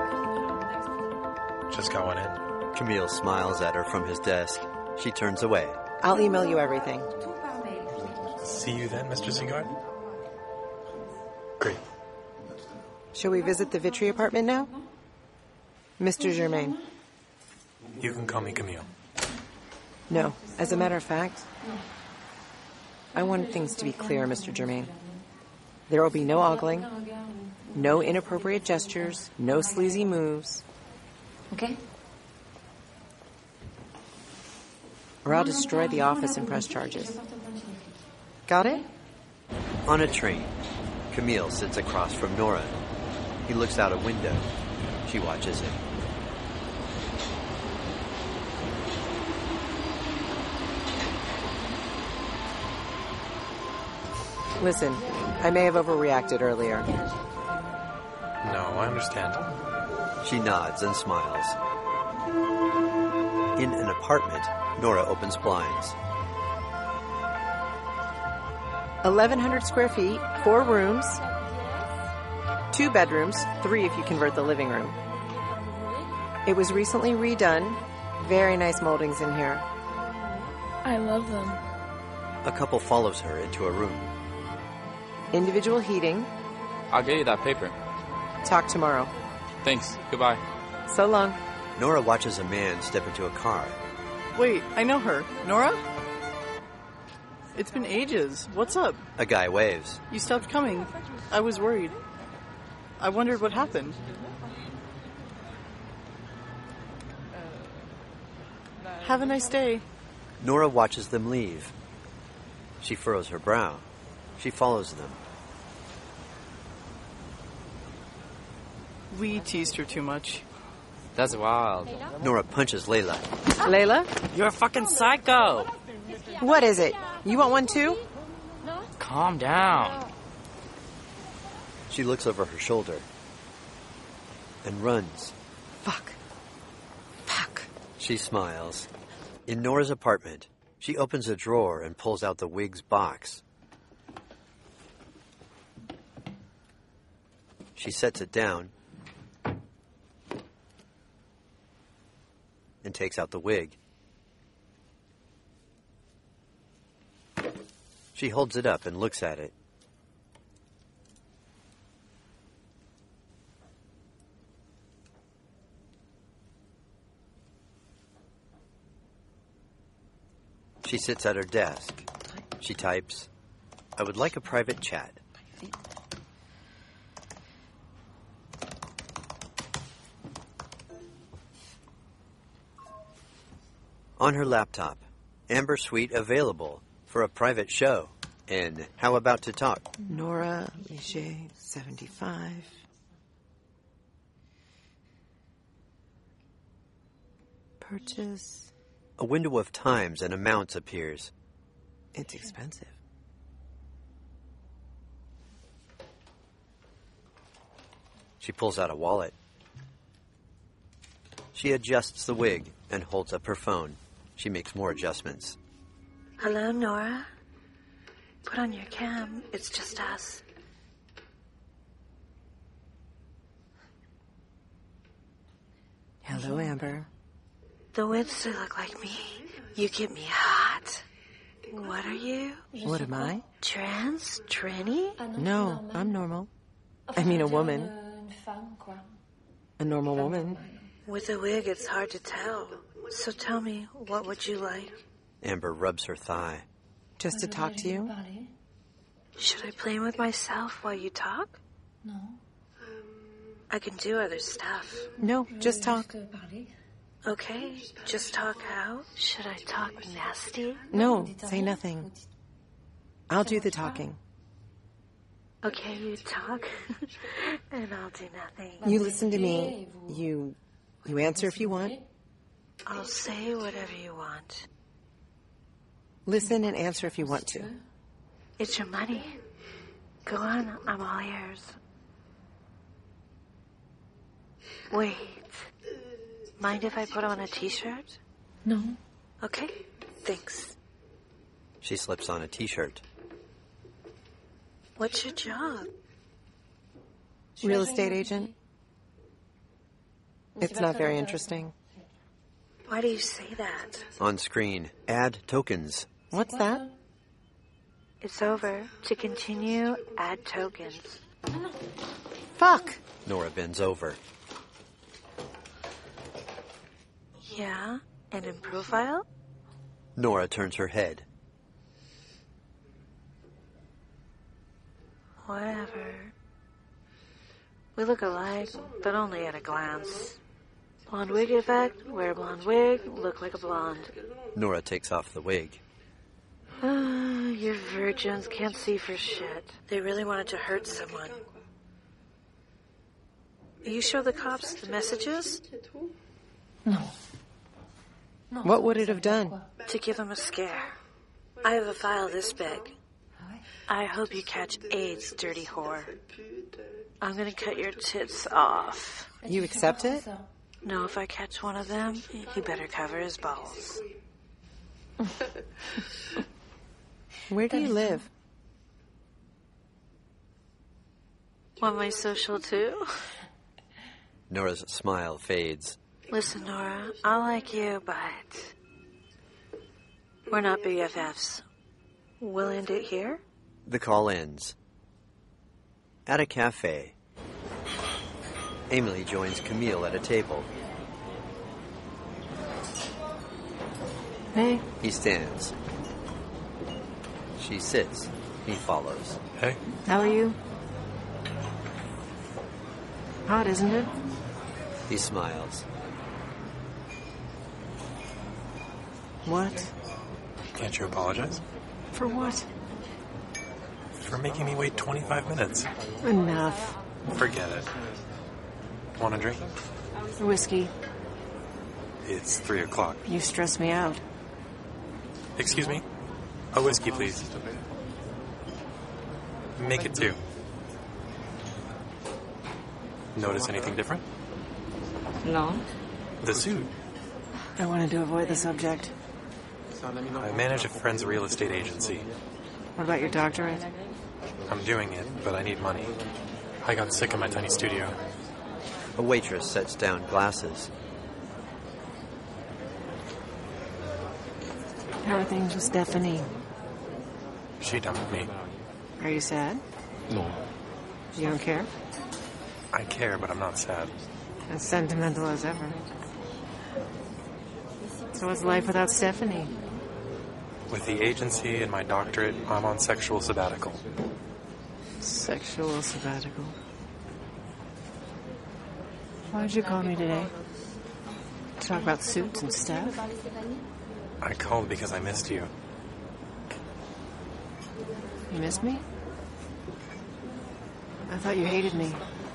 S2: Just going in.
S1: Camille smiles at her from his desk. She turns away.
S9: I'll email you everything.
S2: See you then, Mister Sigard? Great.
S9: Shall we visit the Vitry apartment now? Mister Germain.
S2: You can call me Camille.
S9: No. As a matter of fact, I want things to be clear, Mister Germain. There will be no ogling, no inappropriate gestures, no sleazy moves.
S13: Okay.
S9: Or I'll destroy the office and press charges. Got it?
S1: On a train, Camille sits across from Nora. He looks out a window. She watches him.
S9: Listen, I may have overreacted earlier.
S2: No, I understand.
S1: She nods and smiles. In an apartment, Nora opens blinds.
S9: eleven hundred square feet, four rooms, two bedrooms, three if you convert the living room. It was recently redone. Very nice moldings in here.
S5: I love them.
S1: A couple follows her into a room.
S9: Individual heating.
S10: I'll get you that paper.
S9: Talk tomorrow.
S10: Thanks. Goodbye.
S9: So long.
S1: Nora watches a man step into a car.
S4: Wait, I know her. Nora? It's been ages. What's up?
S1: A guy waves.
S4: You stopped coming. I was worried. I wondered what happened. Have a nice day.
S1: Nora watches them leave. She furrows her brow. She follows them.
S4: We teased her too much.
S10: That's wild.
S1: Nora punches Layla.
S9: Layla?
S12: You're a fucking psycho.
S9: What is it? You want one too?
S12: Calm down.
S1: She looks over her shoulder and runs.
S9: Fuck. Fuck.
S1: She smiles. In Nora's apartment, she opens a drawer and pulls out the wig's box. She sets it down and takes out the wig. She holds it up and looks at it. She sits at her desk. She types, "I would like a private chat." On her laptop, Amber Suite available for a private show. And how about to talk?
S9: Nora Leger, seventy-five. Purchase.
S1: A window of times and amounts appears.
S9: It's expensive.
S1: She pulls out a wallet. She adjusts the wig and holds up her phone. She makes more adjustments.
S8: Hello, Nora. Put on your cam. It's just us.
S9: Hello, Amber.
S8: The whips they look like me. You get me hot. What are you?
S9: What am I?
S8: Trans? Tranny?
S9: No, I'm normal. I mean a woman. A normal woman.
S8: With a wig, it's hard to tell. So tell me, what would you like?
S1: Amber rubs her thigh.
S9: Just to talk to you?
S8: Should I play with myself while you talk? No. I can do other stuff.
S9: No, just talk.
S8: Okay, just talk how? Should I talk nasty?
S9: No, say nothing. I'll do the talking.
S8: Okay, you talk, and I'll do nothing.
S9: You listen to me. You, you answer if you want.
S8: I'll say whatever you want.
S9: Listen and answer if you want to.
S8: It's your money. Go on, I'm all ears. Wait. Mind if I put on a t-shirt?
S5: No.
S8: Okay, thanks.
S1: She slips on a t-shirt.
S8: What's your job?
S9: Real estate agent. It's not very interesting.
S8: Why do you say that?
S1: On screen, add tokens.
S9: What's that?
S8: It's over. To continue, add tokens.
S9: Fuck!
S1: Nora bends over.
S8: Yeah, and in profile?
S1: Nora turns her head.
S8: Whatever. We look alike, but only at a glance. Blonde wig effect, wear a blonde wig, look like a blonde.
S1: Nora takes off the wig.
S8: Uh, your virgins can't see for shit. They really wanted to hurt someone. You show the cops the messages?
S5: No.
S9: What would it have done?
S8: To give them a scare. I have a file this big. I hope you catch AIDS, dirty whore. I'm gonna cut your tits off.
S9: You accept it?
S8: No, if I catch one of them, he better cover his balls.
S9: Where do you live?
S8: Want my social too?
S1: Nora's smile fades.
S8: Listen, Nora, I like you, but we're not B F Fs. We'll end it here?
S1: The call ends. At a cafe, Emily joins Camille at a table.
S3: Hey.
S1: He stands. She sits. He follows.
S2: Hey.
S3: How are you? Hot, isn't it?
S1: He smiles.
S9: What?
S2: Can't you apologize?
S3: For what?
S2: For making me wait twenty-five minutes.
S3: Enough.
S2: Forget it. Want a drink?
S3: Whiskey.
S2: It's three o'clock.
S3: You stress me out.
S2: Excuse me? A whiskey, please. Make it two. Notice anything different?
S3: No.
S2: The suit.
S3: I wanted to avoid the subject.
S2: I manage a friend's real estate agency.
S3: What about your doctorate?
S2: I'm doing it, but I need money. I got sick in my tiny studio.
S1: A waitress sets down glasses.
S3: How are things with Stephanie?
S2: She dumped me.
S3: Are you sad?
S2: No.
S3: You don't care?
S2: I care, but I'm not sad.
S3: As sentimental as ever. So what's life without Stephanie?
S2: With the agency and my doctorate, I'm on sexual sabbatical.
S3: Sexual sabbatical. Why did you call me today? To talk about suits and stuff?
S2: I called because I missed you.
S3: You missed me? I thought you hated me.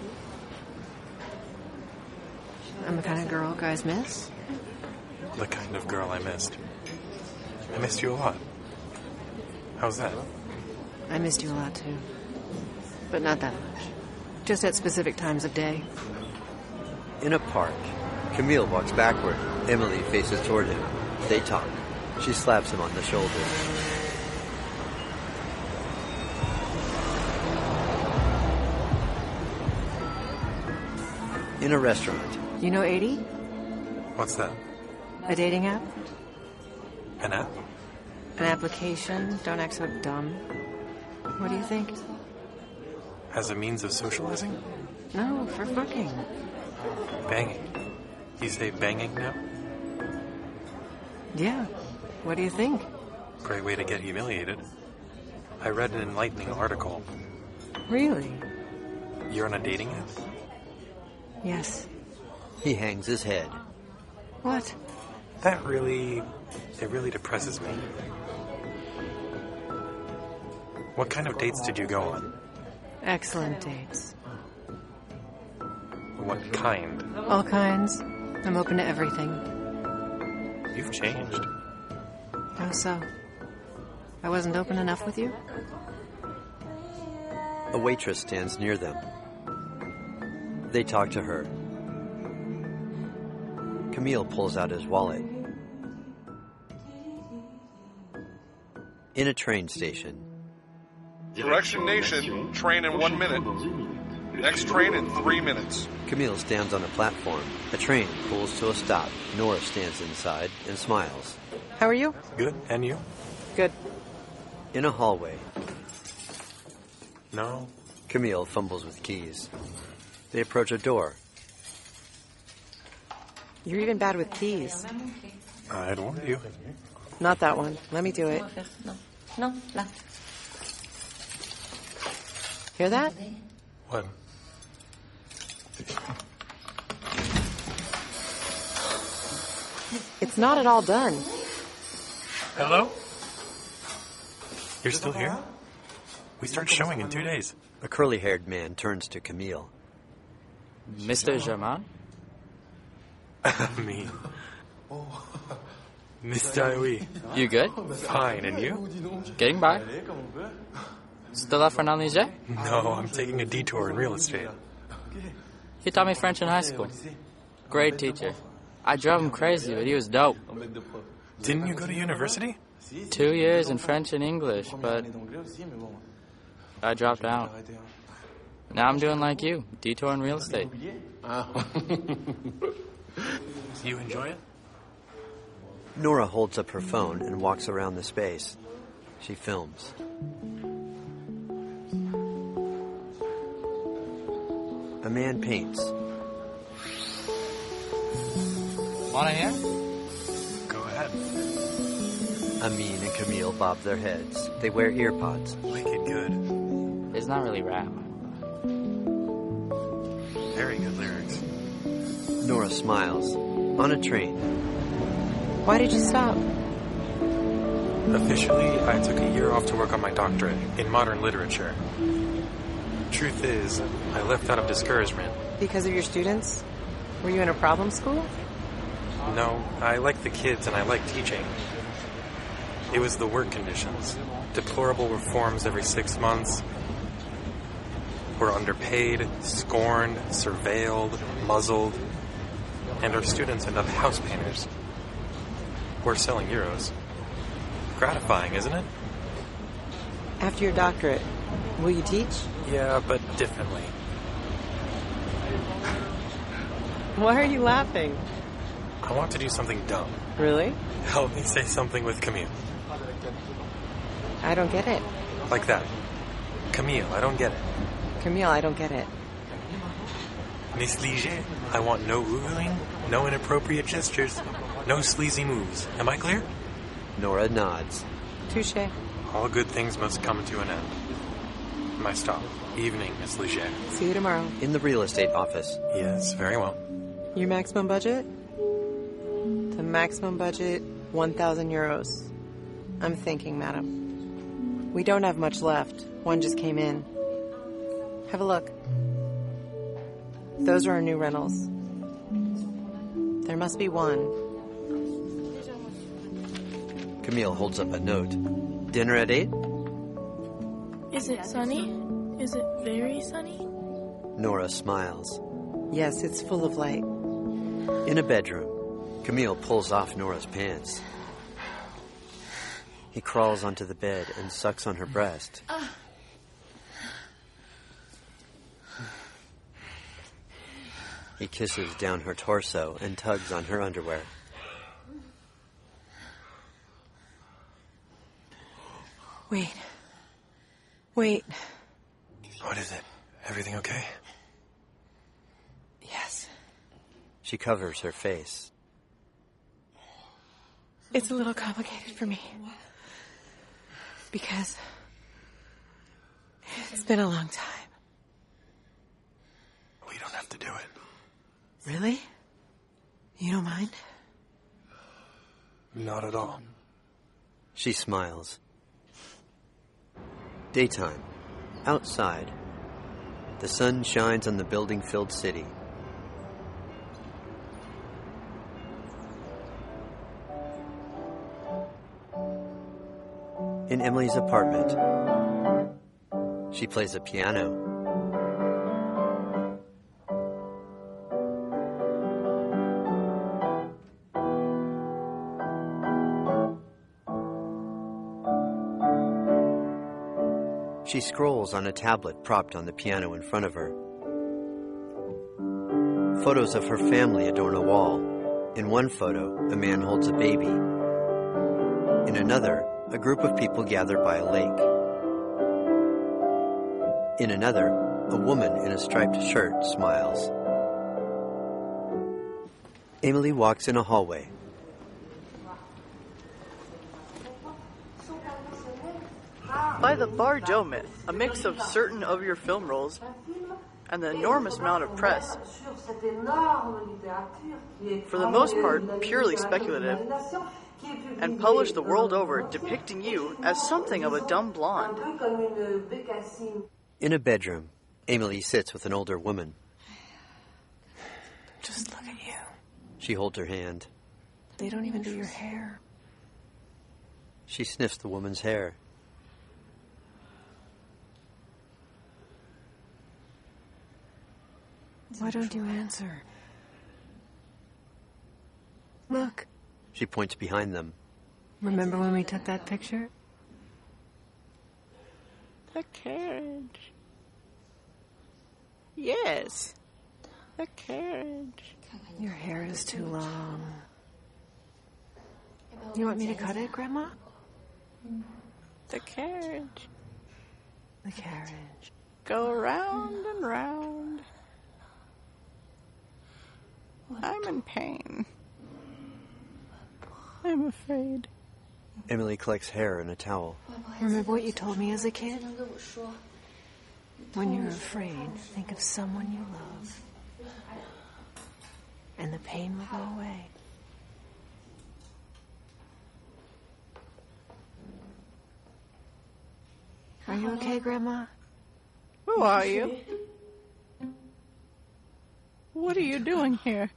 S3: I'm the kind of girl guys miss?
S2: The kind of girl I missed. I missed you a lot. How's that?
S3: I missed you a lot, too. But not that much. Just at specific times of day.
S1: In a park, Camille walks backward. Emily faces toward him. They talk. She slaps him on the shoulder. In a restaurant.
S3: You know eighty?
S2: What's that?
S3: A dating app?
S2: An app?
S3: An application. Don't act so dumb. What do you think?
S2: As a means of socializing?
S3: No, for fucking.
S2: Banging. You say banging now?
S3: Yeah. What do you think?
S2: Great way to get humiliated. I read an enlightening article.
S3: Really?
S2: You're on a dating app?
S3: Yes.
S1: He hangs his head.
S3: What?
S2: That really... it really depresses me. What kind of dates did you go on?
S3: Excellent dates.
S2: What kind?
S3: All kinds. I'm open to everything.
S2: You've changed.
S3: How so? I wasn't open enough with you?
S1: A waitress stands near them. They talk to her. Camille pulls out his wallet. In a train station.
S11: Direction Nation, train in one minute. Next train in three minutes.
S1: Camille stands on a platform. A train pulls to a stop. Nora stands inside and smiles.
S9: How are you?
S2: Good. And you?
S9: Good.
S1: In a hallway.
S2: No.
S1: Camille fumbles with keys. They approach a door.
S9: You're even bad with keys.
S2: I'd warn you.
S9: Not that one. Let me do it. Hear that?
S2: What?
S9: It's not at all done.
S2: Hello? You're still here? We start showing in two days.
S1: A curly-haired man turns to Camille.
S10: Mister Germain?
S2: Me. Mister Oui.
S10: You good?
S2: Fine, and you?
S10: Getting by. Still up for Nanliger?
S2: No, I'm taking a detour in real estate.
S10: He taught me French in high school. Great teacher. I drove him crazy, but he was dope.
S2: Didn't you go to university?
S10: Two years in French and English, but I dropped out. Now I'm doing like you, detour in real estate.
S2: You enjoy it?
S1: Nora holds up her phone and walks around the space. She films. A man paints.
S10: Wanna hear?
S2: Go ahead.
S1: Amin and Camille bob their heads. They wear earpods.
S2: Wicked good.
S10: It's not really rap.
S2: Very good lyrics.
S1: Nora smiles. On a train.
S9: Why did you stop?
S2: Officially, I took a year off to work on my doctorate in modern literature. Truth is, I left out of discouragement.
S9: Because of your students? Were you in a problem school?
S2: No, I liked the kids and I liked teaching. It was the work conditions. Deplorable reforms every six months. We're underpaid, scorned, surveilled, muzzled. And our students end up house painters. We're selling euros. Gratifying, isn't it?
S9: After your doctorate, will you teach?
S2: Yeah, but differently.
S9: Why are you laughing?
S2: I want to do something dumb.
S9: Really?
S2: Help me say something with Camille.
S9: I don't get it.
S2: Like that. Camille, I don't get it.
S9: Camille, I don't get it.
S2: Miss Liger, I want no oogling, no inappropriate gestures, no sleazy moves. Am I clear?
S1: Nora nods.
S9: Touché.
S2: All good things must come to an end. My stop. Evening, Miss Liger.
S9: See you tomorrow.
S1: In the real estate office.
S2: Yes, very well.
S9: Your maximum budget? The maximum budget, one thousand euros. I'm thinking, madam. We don't have much left. One just came in. Have a look. Those are our new rentals. There must be one.
S1: Camille holds up a note. Dinner at eight?
S5: Is it sunny? Is it very sunny?
S1: Nora smiles.
S9: Yes, it's full of light.
S1: In a bedroom, Camille pulls off Nora's pants. He crawls onto the bed and sucks on her breast. He kisses down her torso and tugs on her underwear.
S9: Wait. Wait.
S2: What is it? Everything okay?
S9: Yes.
S1: She covers her face.
S9: It's a little complicated for me. Because it's been a long time.
S2: We don't have to do it.
S9: Really? You don't mind?
S2: Not at all.
S1: She smiles. Daytime. Outside. The sun shines on the building-filled city. In Emily's apartment, she plays a piano. She scrolls on a tablet propped on the piano in front of her. Photos of her family adorn a wall. In one photo, a man holds a baby. In another, a group of people gather by a lake. In another, a woman in a striped shirt smiles. Emily walks in a hallway.
S4: By the Bardot myth, a mix of certain of your film roles and the enormous amount of press, for the most part purely speculative, and published the world over depicting you as something of a dumb blonde.
S1: In a bedroom, Emily sits with an older woman.
S3: Just look at you.
S1: She holds her hand.
S3: They don't even do your hair.
S1: She sniffs the woman's hair.
S3: Why don't you answer? Look.
S1: She points behind them.
S3: Remember when we took that picture?
S4: The carriage. Yes. The carriage.
S3: Your hair is too long. You want me to cut it, Grandma?
S4: The carriage.
S3: The carriage.
S4: Go round and round. I'm in pain. I'm afraid.
S1: Emily collects hair in a towel.
S3: Remember what you told me as a kid? When you're afraid, think of someone you love. And the pain will go away. Are you okay, Grandma?
S4: Who are you? What are you doing here?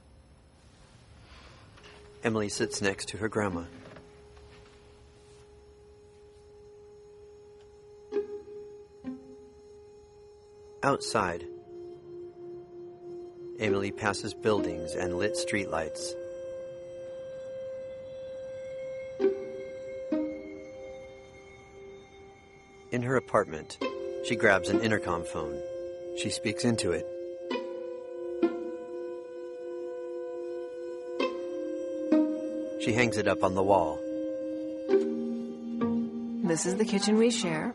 S1: Emily sits next to her grandma. Outside, Emily passes buildings and lit streetlights. her apartment. She grabs an intercom phone. She speaks into it. She hangs it up on the wall.
S3: This is the kitchen we share.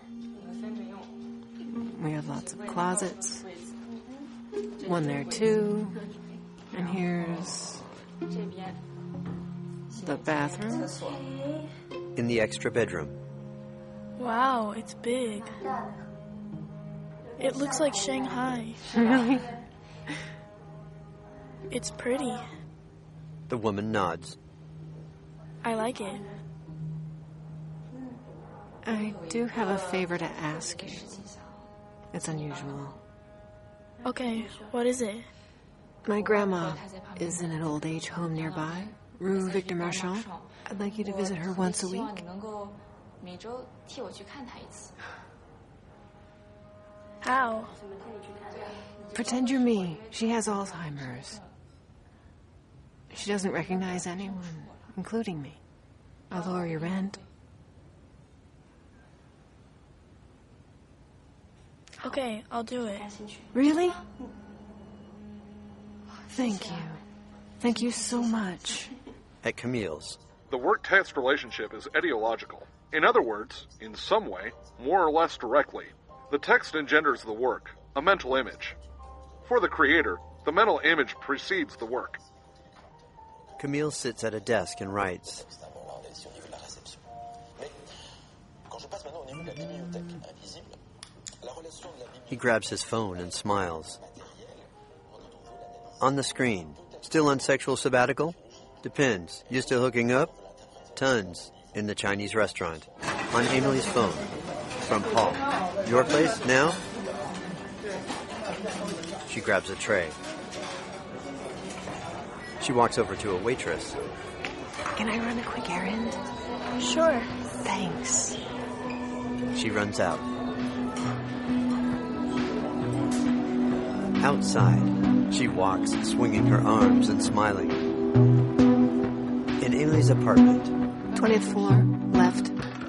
S3: We have lots of closets. One there too. And here's the bathroom.
S1: In the extra bedroom.
S5: Wow, it's big. It looks like Shanghai.
S3: Really?
S5: It's pretty.
S1: The woman nods.
S5: I like it.
S3: I do have a favor to ask you. It's unusual.
S5: Okay, what is it?
S3: My grandma is in an old age home nearby, Rue Victor Marchand. I'd like you to visit her once a week.
S5: How?
S3: Pretend you're me. She has Alzheimer's. She doesn't recognize anyone, including me. I'll lower your rent.
S5: Okay, I'll do it.
S3: Really? Thank you. Thank you so much.
S1: At Camille's.
S6: The work-task relationship is ideological. In other words, in some way, more or less directly, the text engenders the work, a mental image. For the creator, the mental image precedes the work.
S1: Camille sits at a desk and writes. He grabs his phone and smiles. On the screen, still on sexual sabbatical? Depends. You still hooking up? Tons. In the Chinese restaurant. On Emily's phone. From Paul. Your place now? She grabs a tray. She walks over to a waitress.
S3: Can I run a quick errand?
S5: Sure.
S3: Thanks.
S1: She runs out. Outside, she walks, swinging her arms and smiling. In Emily's apartment.
S3: twentieth floor, left.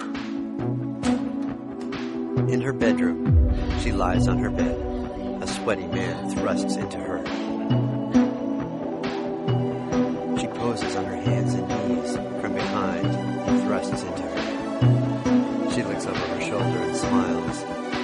S1: In her bedroom, she lies on her bed. A sweaty man thrusts into her. She poses on her hands and knees. From behind, he thrusts into her. She looks over her shoulder and smiles.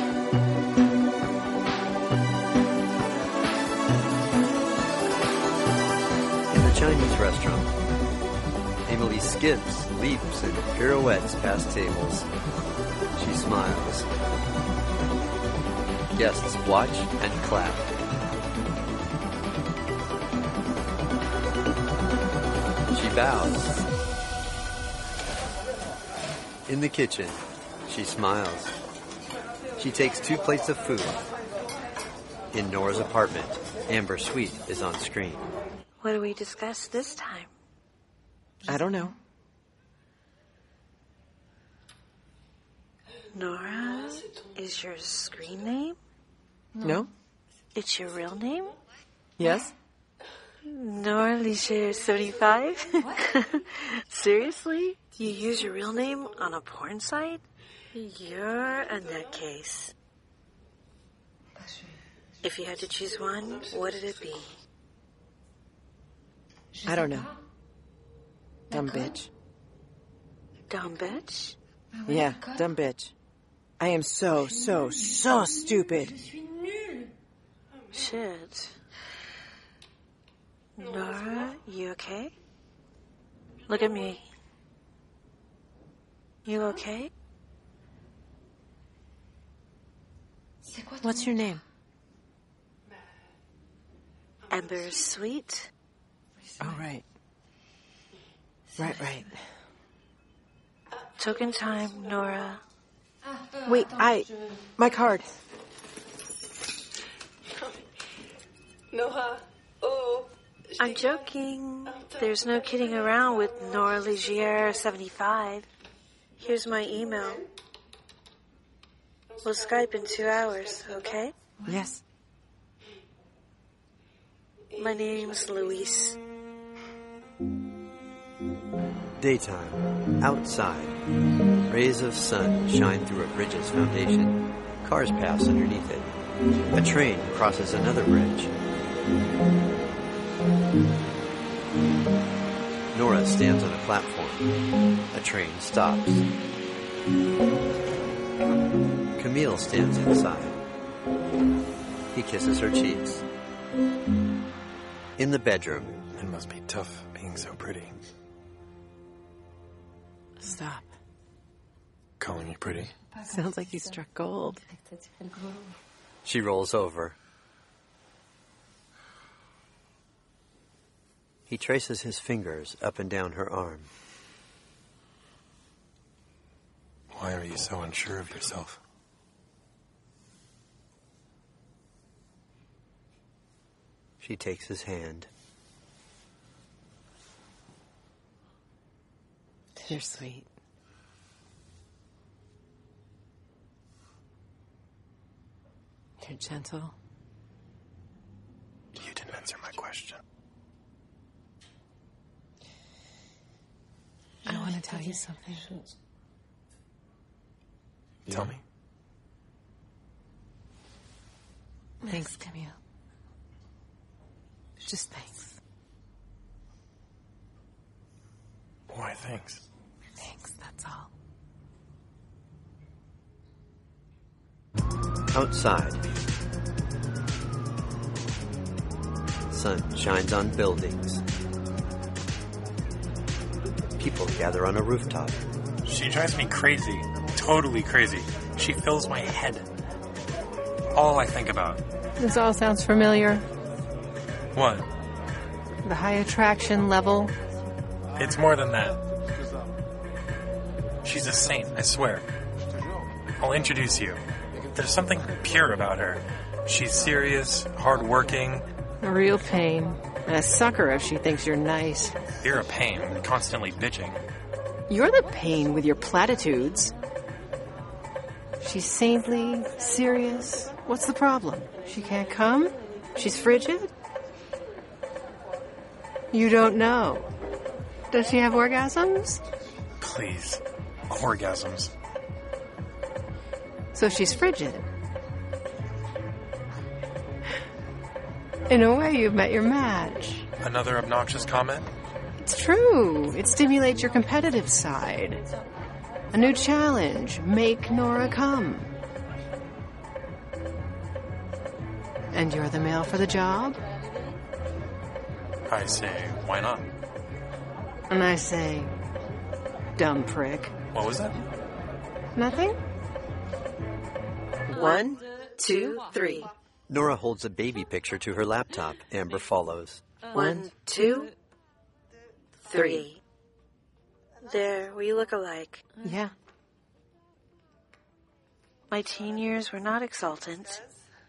S1: In the Chinese restaurant, Emily skips, leaps, and pirouettes past tables. She smiles. Guests watch and clap. She bows. In the kitchen, she smiles. She takes two plates of food. In Nora's apartment, Amber Sweet is on screen.
S8: What do we discuss this time?
S9: I don't know.
S8: Nora is your screen name?
S9: No?
S8: It's your real name?
S9: Yes?
S8: Nora Ligier seventy-five? Seriously? You use your real name on a porn site? You're a nutcase. If you had to choose one, what would it be?
S9: I don't know. Dumb bitch.
S8: Dumb bitch?
S9: Yeah, dumb bitch. I am so, so, so stupid.
S8: Shit. Nora, you okay? Look at me. You okay?
S3: What's your name?
S8: Amber Sweet?
S9: Oh, right. Right, right.
S8: Token time, Nora.
S9: Wait, I... My card.
S8: Nora, oh. I'm joking. There's no kidding around with Nora Ligier seventy-five. Here's my email. We'll Skype in two hours, okay?
S9: Yes.
S8: My name's Luis.
S1: Daytime, outside. Rays of sun shine through a bridge's foundation. Cars pass underneath it. A train crosses another bridge. Nora stands on a platform. A train stops. Camille stands inside. He kisses her cheeks. In the bedroom.
S2: It must be tough being so pretty.
S3: Stop.
S2: Calling me pretty?
S3: Sounds like you struck gold.
S1: She rolls over. He traces his fingers up and down her arm.
S2: Why are you so unsure of yourself?
S1: She takes his hand.
S3: You're sweet. You're gentle.
S2: You didn't answer my question.
S3: I want to tell you something.
S2: Tell me.
S3: Thanks, Camille. Just thanks.
S2: Why thanks?
S3: Thanks, that's all.
S1: Outside. Sun shines on buildings. People gather on a rooftop.
S2: She drives me crazy. Totally crazy. She fills my head. All I think about.
S3: This all sounds familiar.
S2: What?
S3: The high attraction level.
S2: It's more than that. She's a saint, I swear. I'll introduce you. There's something pure about her. She's serious, hardworking.
S3: A real pain. And a sucker if she thinks you're nice.
S2: You're a pain, constantly bitching.
S3: You're the pain with your platitudes. She's saintly, serious. What's the problem? She can't come? She's frigid? You don't know. Does she have orgasms?
S2: Please. Orgasms.
S3: So she's frigid. In a way, you've met your match.
S2: Another obnoxious comment?
S3: It's true. It stimulates your competitive side. A new challenge. Make Nora come. And you're the male for the job?
S2: I say, why not?
S3: And I say, dumb prick.
S2: What was that?
S3: Nothing?
S9: One, two, three.
S1: Nora holds a baby picture to her laptop. Amber follows.
S8: One, two, three. There, we look alike.
S3: Yeah.
S8: My teen years were not exultant.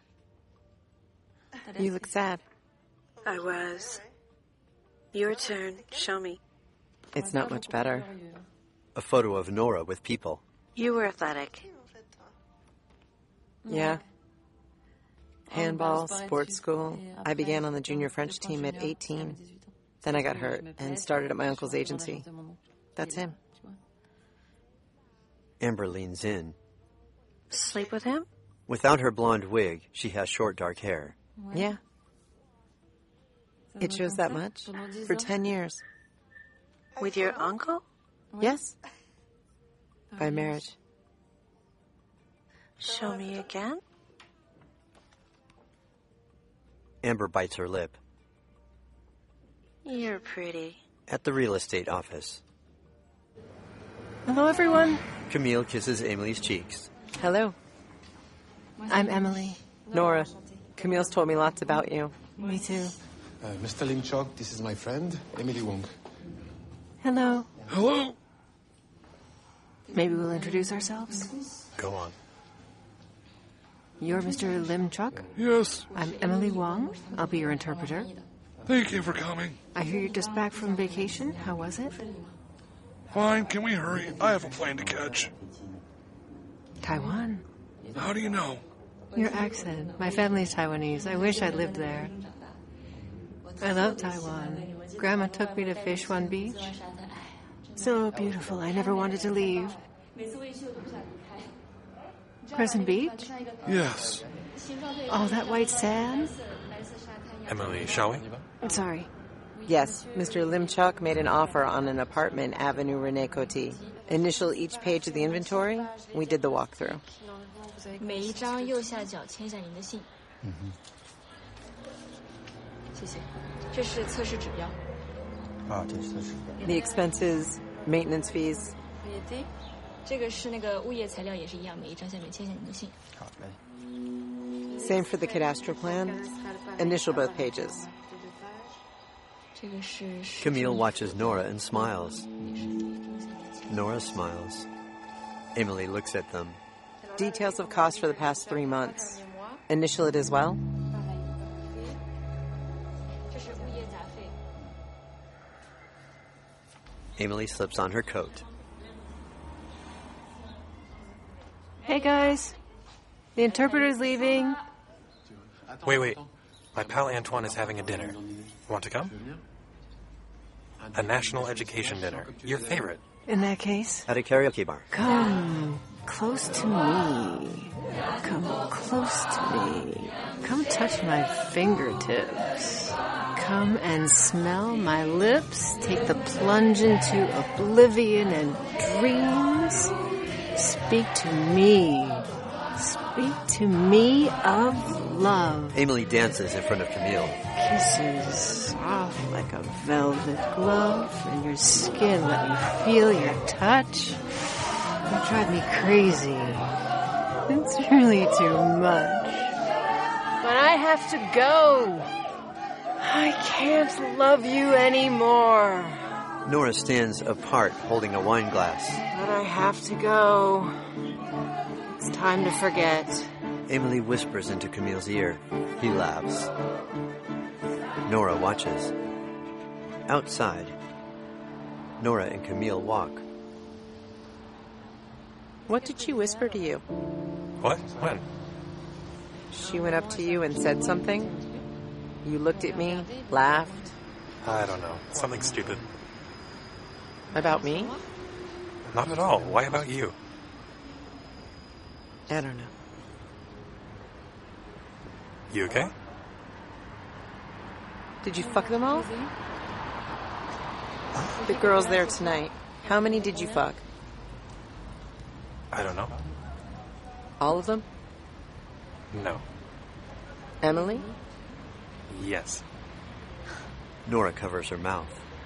S3: You look sad.
S8: I was. Your turn. Show me.
S3: It's not much better.
S1: A photo of Nora with people.
S8: You were athletic.
S3: Yeah. Handball, sports school. I began on the junior French team at eighteen. Then I got hurt and started at my uncle's agency. That's him.
S1: Amber leans in.
S8: Sleep with him?
S1: Without her blonde wig, she has short dark hair.
S3: Yeah. It shows that much. For ten years.
S8: With your uncle?
S3: Yes. By marriage.
S8: Show me again?
S1: Amber bites her lip.
S8: You're pretty.
S1: At the real estate office.
S3: Hello, everyone.
S1: Camille kisses Emily's cheeks.
S3: Hello. I'm Emily. Nora. Camille's told me lots about you. Me too.
S13: Uh, Mister Lim Chok, this is my friend, Emily Wong.
S3: Hello.
S13: Hello.
S3: Maybe we'll introduce ourselves?
S2: Go on.
S3: You're Mister Lim Chok?
S13: Yes.
S3: I'm Emily Wong. I'll be your interpreter.
S13: Thank you for coming.
S3: I hear you're just back from vacation. How was it?
S13: Fine, can we hurry? I have a plane to catch.
S3: Taiwan.
S13: How do you know?
S3: Your accent. My family's Taiwanese. I wish I lived there. I love Taiwan. Grandma took me to Feishuan Beach. So beautiful, I never wanted to leave. Crescent Beach?
S13: Yes.
S3: All that white sand?
S2: Emily, shall we?
S3: I'm sorry.
S9: Yes, Mister Limchuk made an offer on an apartment, Avenue Rene Coty. Initial each page of the inventory, we did the walkthrough. The expenses, maintenance fees. Same for the cadastral plan. Initial both pages.
S1: Camille watches Nora and smiles. Nora smiles. Emily looks at them.
S9: Details of cost for the past three months. Initial it as well?
S1: Emily slips on her coat.
S3: Hey, guys. The interpreter's leaving.
S2: Wait, wait. My pal Antoine is having a dinner. Want to come? A national education dinner. Your favorite.
S3: In that case,
S1: at a karaoke bar.
S3: Come close to me. Come close to me. Come touch my fingertips. Come and smell my lips. Take the plunge into oblivion and dreams. Speak to me. Speak to me of love.
S1: Emily dances in front of Camille.
S3: Kisses soft like a velvet glove, and your skin let me feel your touch. You drive me crazy. It's really too much. But I have to go. I can't love you anymore.
S1: Nora stands apart holding a wine glass.
S3: But I have to go. It's time to forget.
S1: Emily whispers into Camille's ear. He laughs. Nora watches. Outside, Nora and Camille walk.
S9: What did she whisper to you?
S2: What? When?
S9: She went up to you and said something? You looked at me, laughed?
S2: I don't know. Something stupid.
S9: About me?
S2: Not at all. Why about you?
S9: I don't know.
S2: You okay?
S9: Did you fuck them all? The girls there tonight. How many did you fuck?
S2: I don't know.
S9: All of them?
S2: No.
S9: Emily?
S2: Yes.
S1: Nora covers her mouth.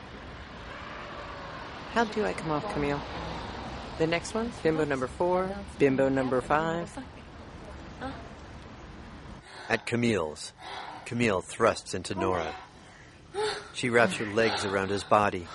S9: How do I come off, Camille? The next one? Bimbo number four? Bimbo number five?
S1: At Camille's, Camille thrusts into Nora. She wraps her legs around his body.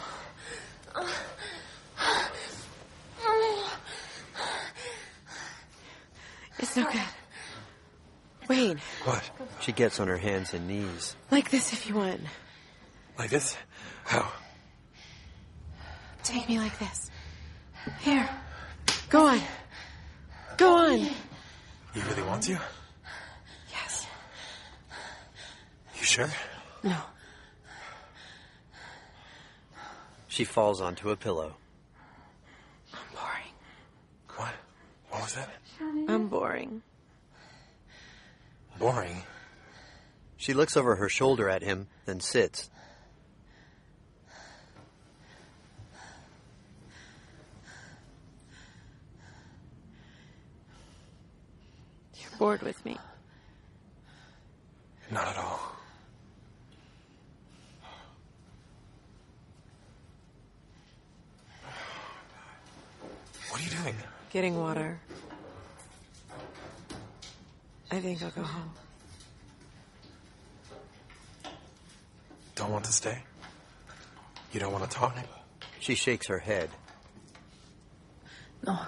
S9: It's no good. Wait.
S2: What?
S1: She gets on her hands and knees.
S9: Like this if you want.
S2: Like this? How?
S9: Take me like this. Here. Go on. Go on.
S2: He really wants you?
S9: Yes.
S2: You sure?
S9: No.
S1: She falls onto a pillow.
S9: I'm boring.
S2: What? What was that?
S9: I'm boring.
S2: Boring?
S1: She looks over her shoulder at him, then sits.
S9: You're bored with me.
S2: Not at all. What are you doing?
S9: Getting water. I think I'll go home.
S2: Don't want to stay? You don't want to talk?
S1: She shakes her head.
S9: No.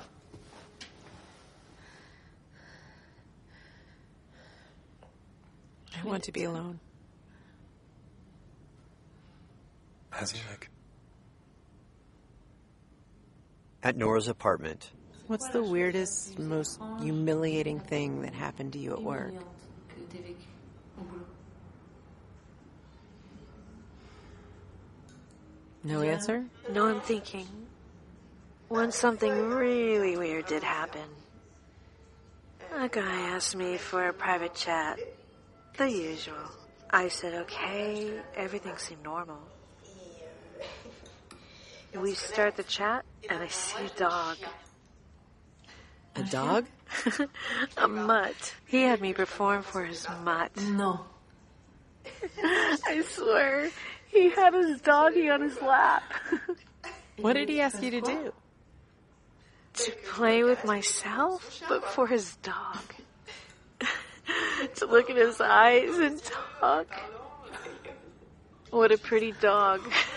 S9: I want to be alone.
S2: As you like.
S1: At Nora's apartment.
S9: What's the weirdest, most humiliating thing that happened to you at work?
S3: No answer?
S8: No, I'm thinking. Once something really weird did happen. A guy asked me for a private chat. The usual. I said okay, everything seemed normal. We start the chat, and I see a dog.
S3: A dog?
S8: A mutt. He had me perform for his mutt.
S3: No.
S8: I swear, he had his doggy on his lap.
S3: What did he ask you to do?
S8: To play with myself, but for his dog. To look in his eyes and talk. What a pretty dog.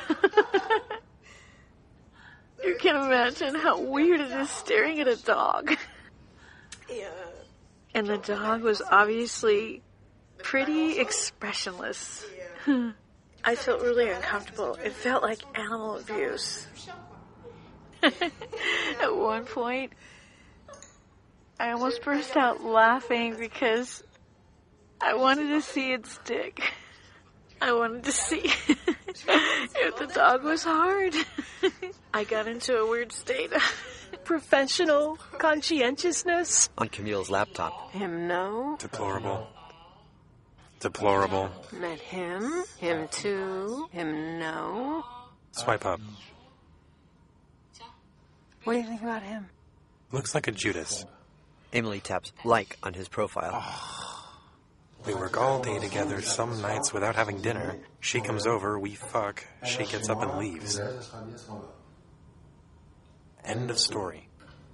S8: You can imagine how weird it is staring at a dog. Yeah. And the dog was obviously pretty expressionless. I felt really uncomfortable. It felt like animal abuse. At one point, I almost burst out laughing because I wanted to see its dick. I wanted to see if the dog was hard. I got into a weird state of professional conscientiousness.
S1: On Camille's laptop.
S3: Him no.
S2: Deplorable. Deplorable.
S3: Met him. Him too. Him no.
S2: Swipe up.
S3: What do you think about him?
S2: Looks like a Judas.
S1: Emily taps like on his profile.
S2: We work all day together, some nights without having dinner. She comes over, we fuck, she gets up and leaves. End of story.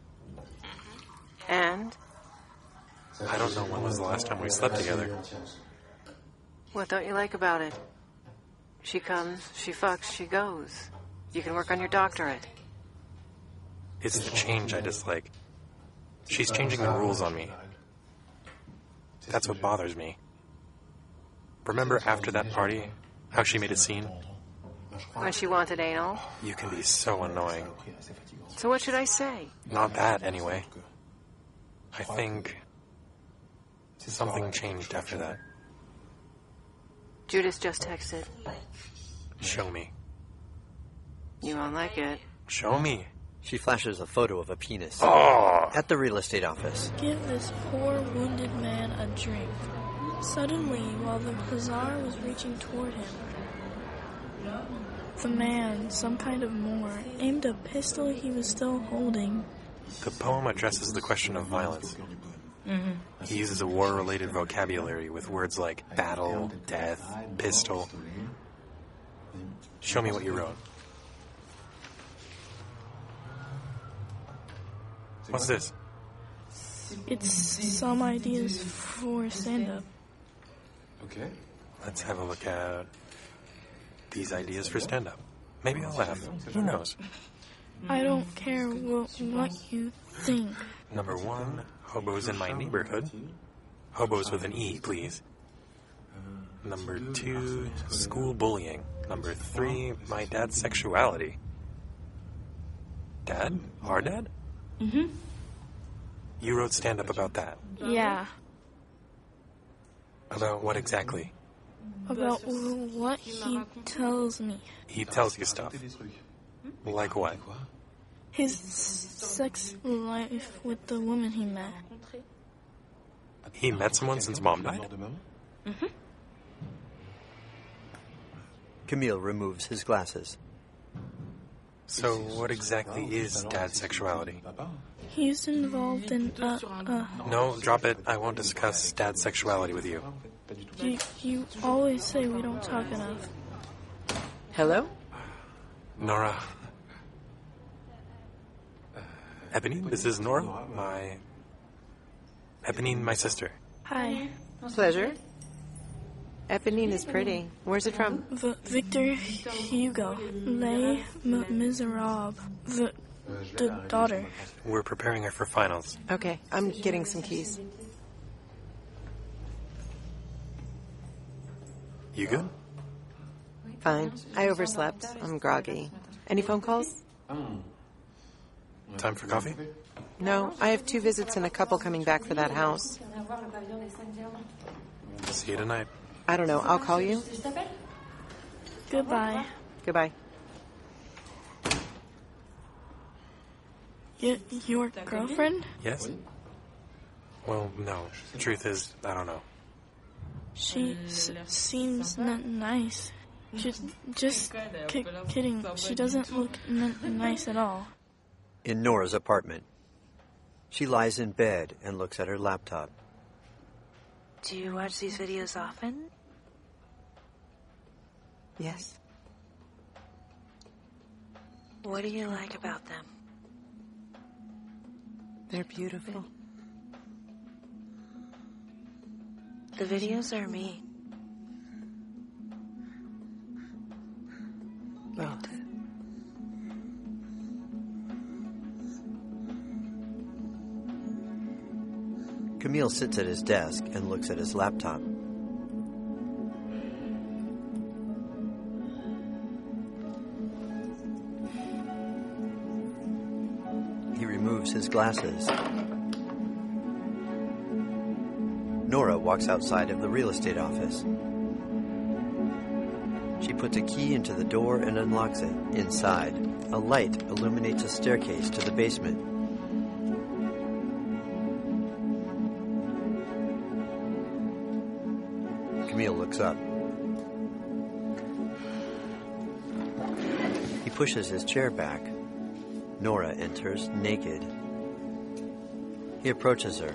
S3: And?
S2: I don't know when was the last time we slept together.
S3: What don't you like about it? She comes, she fucks, she goes. You can work on your doctorate.
S2: It's the change I dislike. She's changing the rules on me. That's what bothers me. Remember after that party, how she made a scene?
S3: When she wanted anal?
S2: You can be so annoying.
S3: So what should I say?
S2: Not that, anyway. I think something changed after that.
S3: Judas just texted.
S2: Show me.
S3: You won't like it.
S2: Show me.
S1: She flashes a photo of a penis.
S2: Oh.
S1: At the real estate office.
S5: Give this poor wounded man a drink. Suddenly, while the hussar was reaching toward him, the man, some kind of Moor, aimed a pistol he was still holding.
S2: The poem addresses the question of violence.
S5: Mm-hmm.
S2: He uses a war-related vocabulary with words like battle, death, pistol. Show me what you wrote. What's this?
S5: It's some ideas for stand-up.
S2: Okay. Let's have a look at these ideas for stand-up. Maybe I'll laugh. Who knows?
S5: I don't care what, what you think.
S2: Number one, hobos in my neighborhood. Hobos with an E, please. Number two, school bullying. Number three, my dad's sexuality. Dad? Our dad?
S5: Mm-hmm.
S2: You wrote stand-up about that.
S5: Yeah.
S2: About what exactly?
S5: About what he tells me.
S2: He tells you stuff. Like what?
S5: His sex life with the woman he met.
S2: He met someone since mom died?
S5: Mm-hmm.
S1: Camille removes his glasses.
S2: So what exactly is dad's sexuality?
S5: He's involved in, uh, uh...
S2: No, drop it. I won't discuss dad's sexuality with you.
S5: You, you always say we don't talk enough.
S3: Hello?
S2: Nora. Eponine, this is Nora, my... Eponine, my sister.
S5: Hi.
S3: Pleasure. Eponine is pretty. Where's it from?
S5: V- Victor Hugo. Les Miserables. The, the daughter.
S2: We're preparing her for finals.
S3: Okay, I'm getting some keys.
S2: You good?
S3: Fine. I overslept. I'm groggy. Any phone calls?
S2: Time for coffee?
S3: No, I have two visits and a couple coming back for that house.
S2: See you tonight.
S3: I don't know. I'll call you.
S5: Goodbye.
S3: Goodbye.
S5: Y- your girlfriend?
S2: Yes? Well, no. The truth is, I don't know.
S5: She s- seems n- nice. She's just ki- kidding. She doesn't look n- nice at all.
S1: In Nora's apartment, she lies in bed and looks at her laptop.
S8: Do you watch these videos often?
S9: Yes.
S8: What do you like about them?
S9: They're beautiful.
S8: The videos are me.
S9: Both.
S1: Camille sits at his desk and looks at his laptop. He removes his glasses. Nora walks outside of the real estate office. She puts a key into the door and unlocks it. Inside, a light illuminates a staircase to the basement. Camille looks up. He pushes his chair back. Nora enters naked. He approaches her.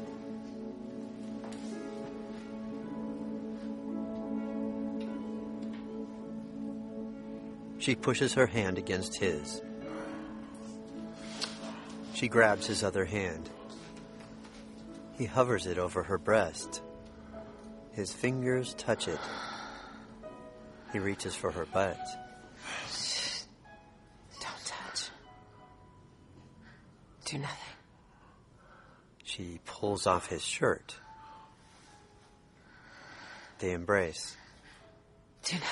S1: She pushes her hand against his. She grabs his other hand. He hovers it over her breast. His fingers touch it. He reaches for her butt.
S9: Don't touch. Do nothing.
S1: She pulls off his shirt. They embrace.
S9: Do nothing.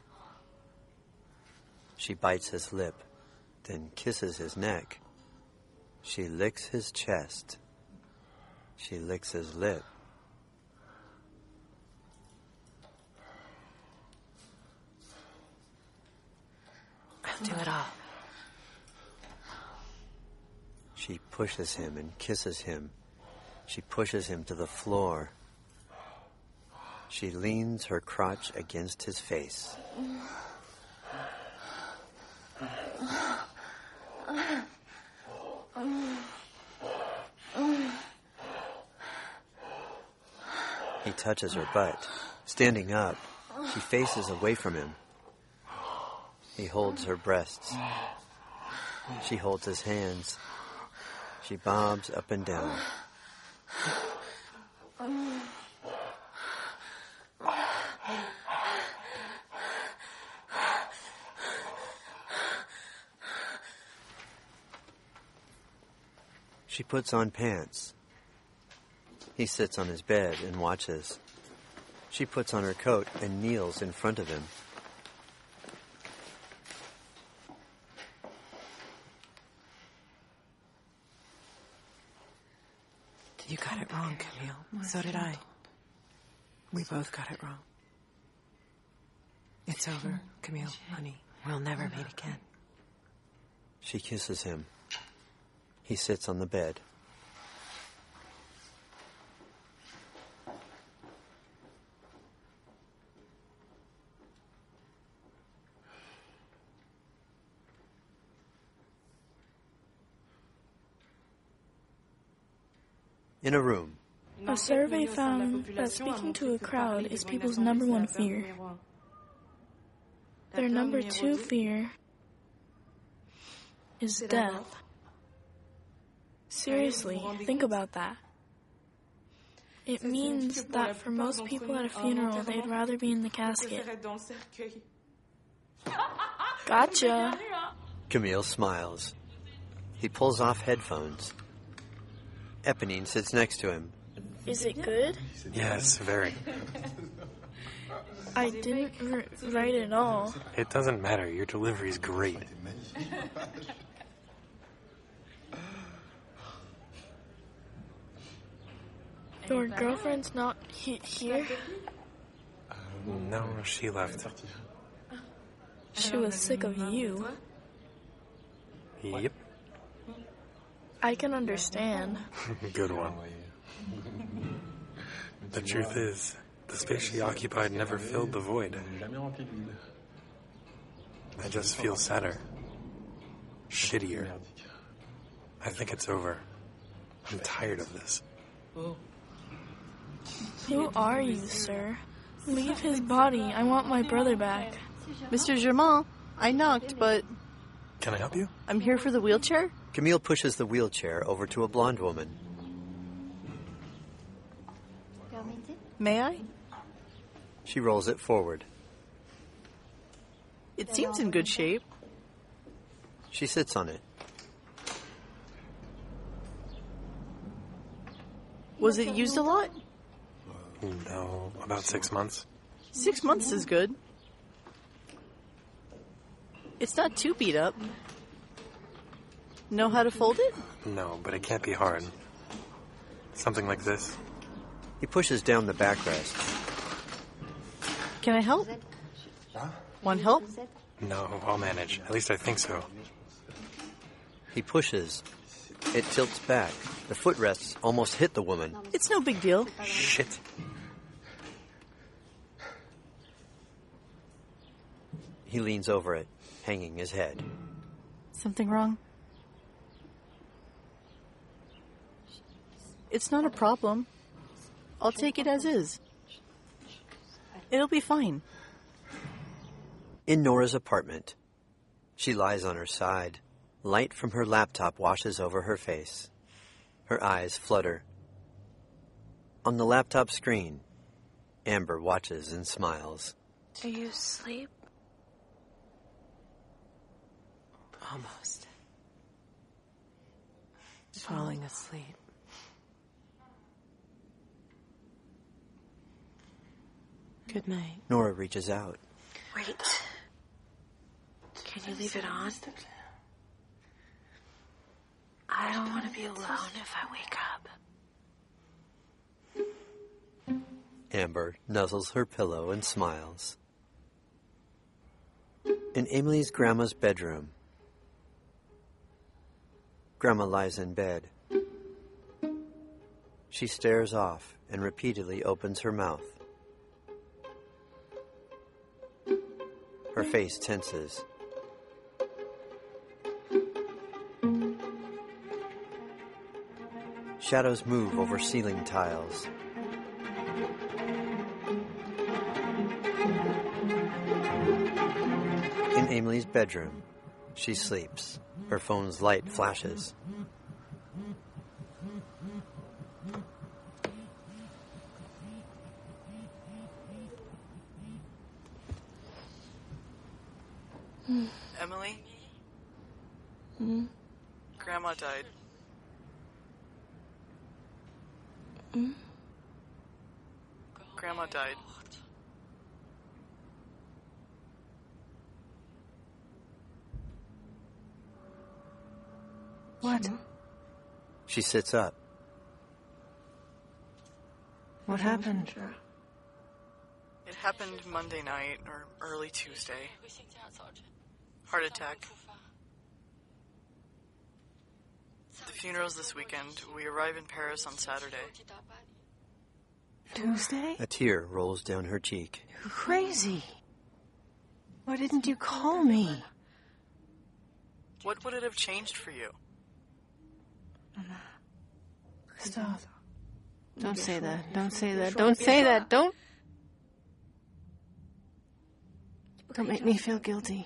S1: She bites his lip, then kisses his neck. She licks his chest. She licks his lip.
S9: I'll do it all.
S1: She pushes him and kisses him. She pushes him to the floor. She leans her crotch against his face. He touches her butt. Standing up, she faces away from him. He holds her breasts. She holds his hands. She bobs up and down. She puts on pants. He sits on his bed and watches. She puts on her coat and kneels in front of him.
S9: You got it wrong, Camille. So did I. We both got it wrong. It's over, Camille, honey. We'll never meet again.
S1: She kisses him. He sits on the bed. In a room.
S5: A survey found that speaking to a crowd is people's number one fear. Their number two fear is death. Seriously, think about that. It means that for most people at a funeral, they'd rather be in the casket. Gotcha.
S1: Camille smiles. He pulls off headphones. Eponine sits next to him.
S5: Is it good?
S2: Yes, very.
S5: I didn't r- write it all.
S2: It doesn't matter. Your delivery's great.
S5: Your girlfriend's not he- here?
S2: No, she left.
S5: She was sick of you.
S2: Yep.
S5: I can understand.
S2: Good one. The truth is, the space she occupied never filled the void. I just feel sadder. Shittier. I think it's over. I'm tired of this.
S5: Who are you, sir? Leave his body. I want my brother back.
S4: Mister Germain, I knocked, but...
S2: Can I help you?
S4: I'm here for the wheelchair.
S1: Camille pushes the wheelchair over to a blonde woman.
S4: May I?
S1: She rolls it forward.
S4: It seems in good shape.
S1: She sits on it.
S4: Was it used a lot?
S2: No, about six months.
S4: Six months is good. It's not too beat up. Know how to fold it?
S2: No, but it can't be hard. Something like this.
S1: He pushes down the backrest.
S4: Can I help? Want help?
S2: No, I'll manage. At least I think so.
S1: He pushes. It tilts back. The footrests almost hit the woman.
S4: It's no big deal.
S2: Shit.
S1: He leans over it, hanging his head.
S4: Something wrong? It's not a problem. I'll take it as is. It'll be fine.
S1: In Nora's apartment, she lies on her side. Light from her laptop washes over her face. Her eyes flutter. On the laptop screen, Amber watches and smiles.
S8: Are you asleep?
S9: Almost. Falling asleep. Good night.
S1: Nora reaches out.
S8: Wait. Can you leave it on? I don't want to be alone if I wake up.
S1: Amber nuzzles her pillow and smiles. In Emily's grandma's bedroom, Grandma lies in bed. She stares off and repeatedly opens her mouth. Her face tenses. Shadows move over ceiling tiles. In Emily's bedroom, she sleeps. Her phone's light flashes.
S4: Emily?
S5: Hmm?
S4: Grandma died.
S5: Hmm?
S4: Grandma died.
S9: What?
S1: She sits up.
S9: What happened?
S4: It happened Monday night or early Tuesday. Heart attack. The funeral's this weekend. We arrive in Paris on Saturday.
S9: Tuesday?
S1: A tear rolls down her cheek.
S9: You're crazy. Why didn't you call me?
S4: What would it have changed for you?
S9: Stop. Don't say that. Don't say that. Don't say that. Don't. Don't make me feel guilty.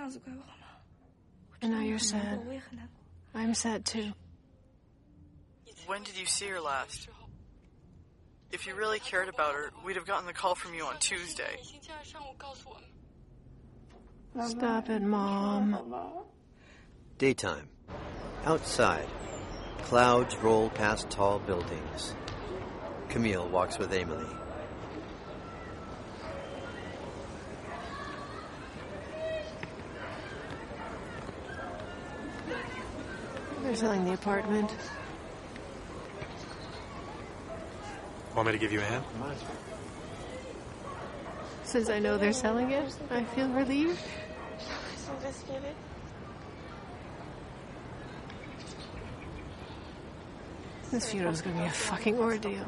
S9: I know you're sad. I'm sad too.
S4: When did you see her last? If you really cared about her, we'd have gotten the call from you on Tuesday.
S9: Stop it, Mom.
S1: Daytime. Outside. Clouds roll past tall buildings. Camille walks with Emily.
S9: They're selling the apartment.
S2: Want me to give you a hand?
S9: Since I know they're selling it, I feel relieved.
S3: This funeral's gonna be a fucking ordeal.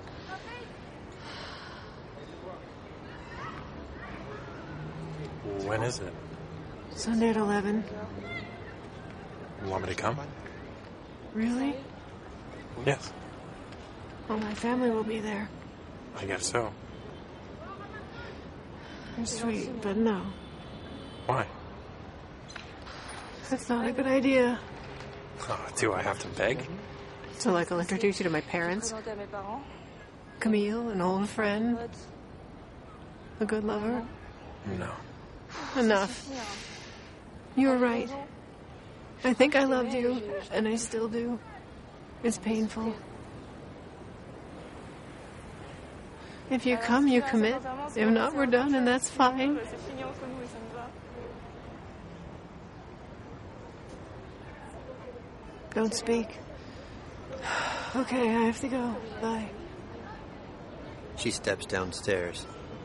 S2: When is it?
S3: Sunday at eleven.
S2: You want me to come?
S3: Really?
S2: Yes.
S3: Well, my family will be there.
S2: I guess so.
S3: You're sweet, but no.
S2: Why?
S3: That's not a good idea.
S2: Oh, do I have to beg?
S3: So, like, I'll introduce you to my parents. Camille, an old friend. A good lover.
S2: No.
S3: Enough. You were right. I think I loved you, and I still do. It's painful. If you come, you commit. If not, we're done, and that's fine. Don't speak. Okay, I have to go. Bye.
S1: She steps downstairs.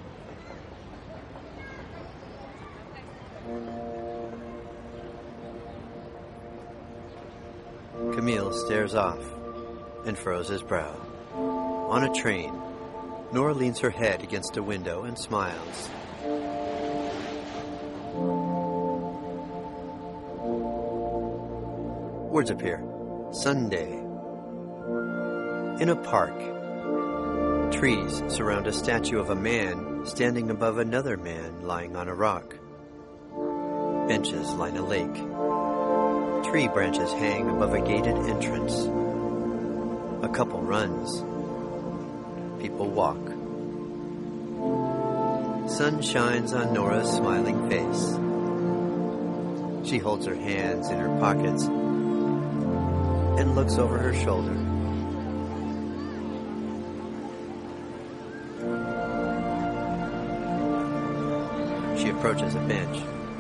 S1: Camille stares off and furrows his brow. On a train, Nora leans her head against a window and smiles. Words appear. Sunday. In a park, trees surround a statue of a man standing above another man lying on a rock. Benches line a lake. Tree branches hang above a gated entrance. A couple runs. People walk. Sun shines on Nora's smiling face. She holds her hands in her pockets and looks over her shoulder. She approaches a bench.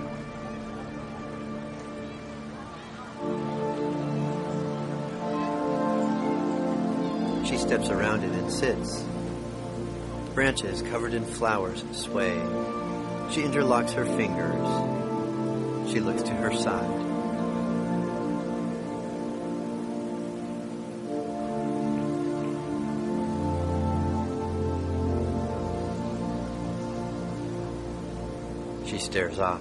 S1: She steps around it and sits. Branches covered in flowers sway. She interlocks her fingers. She looks to her side. She stares off.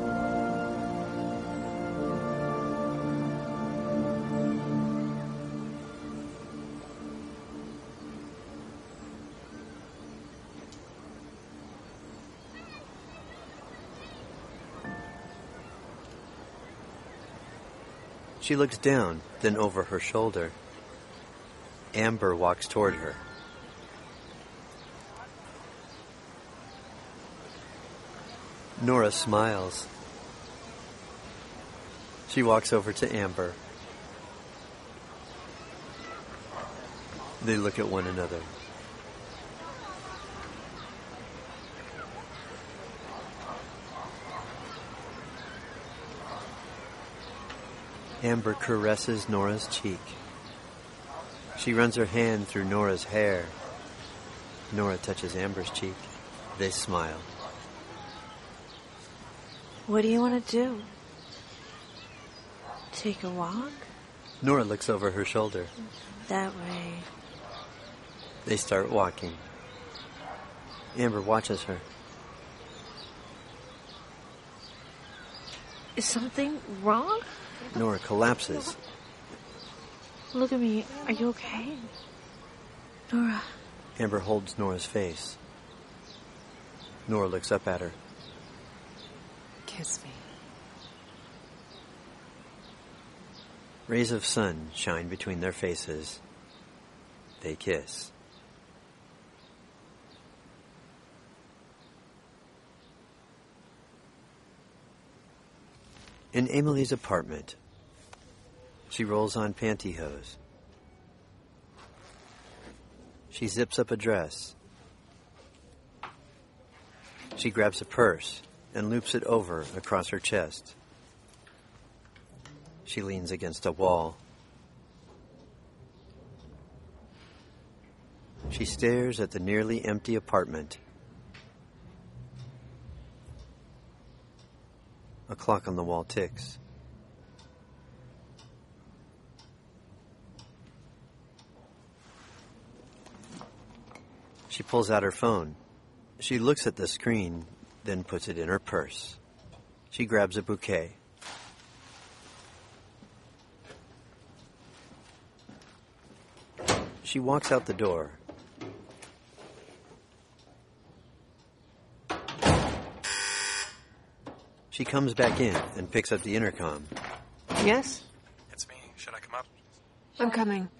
S1: She looks down, then over her shoulder. Amber walks toward her. Nora smiles. She walks over to Amber. They look at one another. Amber caresses Nora's cheek. She runs her hand through Nora's hair. Nora touches Amber's cheek. They smile.
S8: What do you want to do? Take a walk?
S1: Nora looks over her shoulder.
S8: That way.
S1: They start walking. Amber watches her.
S8: Is something wrong?
S1: Nora collapses.
S8: Look at me. Are you okay? Nora.
S1: Amber holds Nora's face. Nora looks up at her.
S3: Kiss me.
S1: Rays of sun shine between their faces. They kiss. In Emily's apartment, she rolls on pantyhose. She zips up a dress. She grabs a purse and loops it over across her chest. She leans against a wall. She stares at the nearly empty apartment. A clock on the wall ticks. She pulls out her phone. She looks at the screen, then puts it in her purse. She grabs a bouquet. She walks out the door. She comes back in and picks up the intercom.
S3: Yes?
S2: It's me. Should I come up?
S3: I'm coming.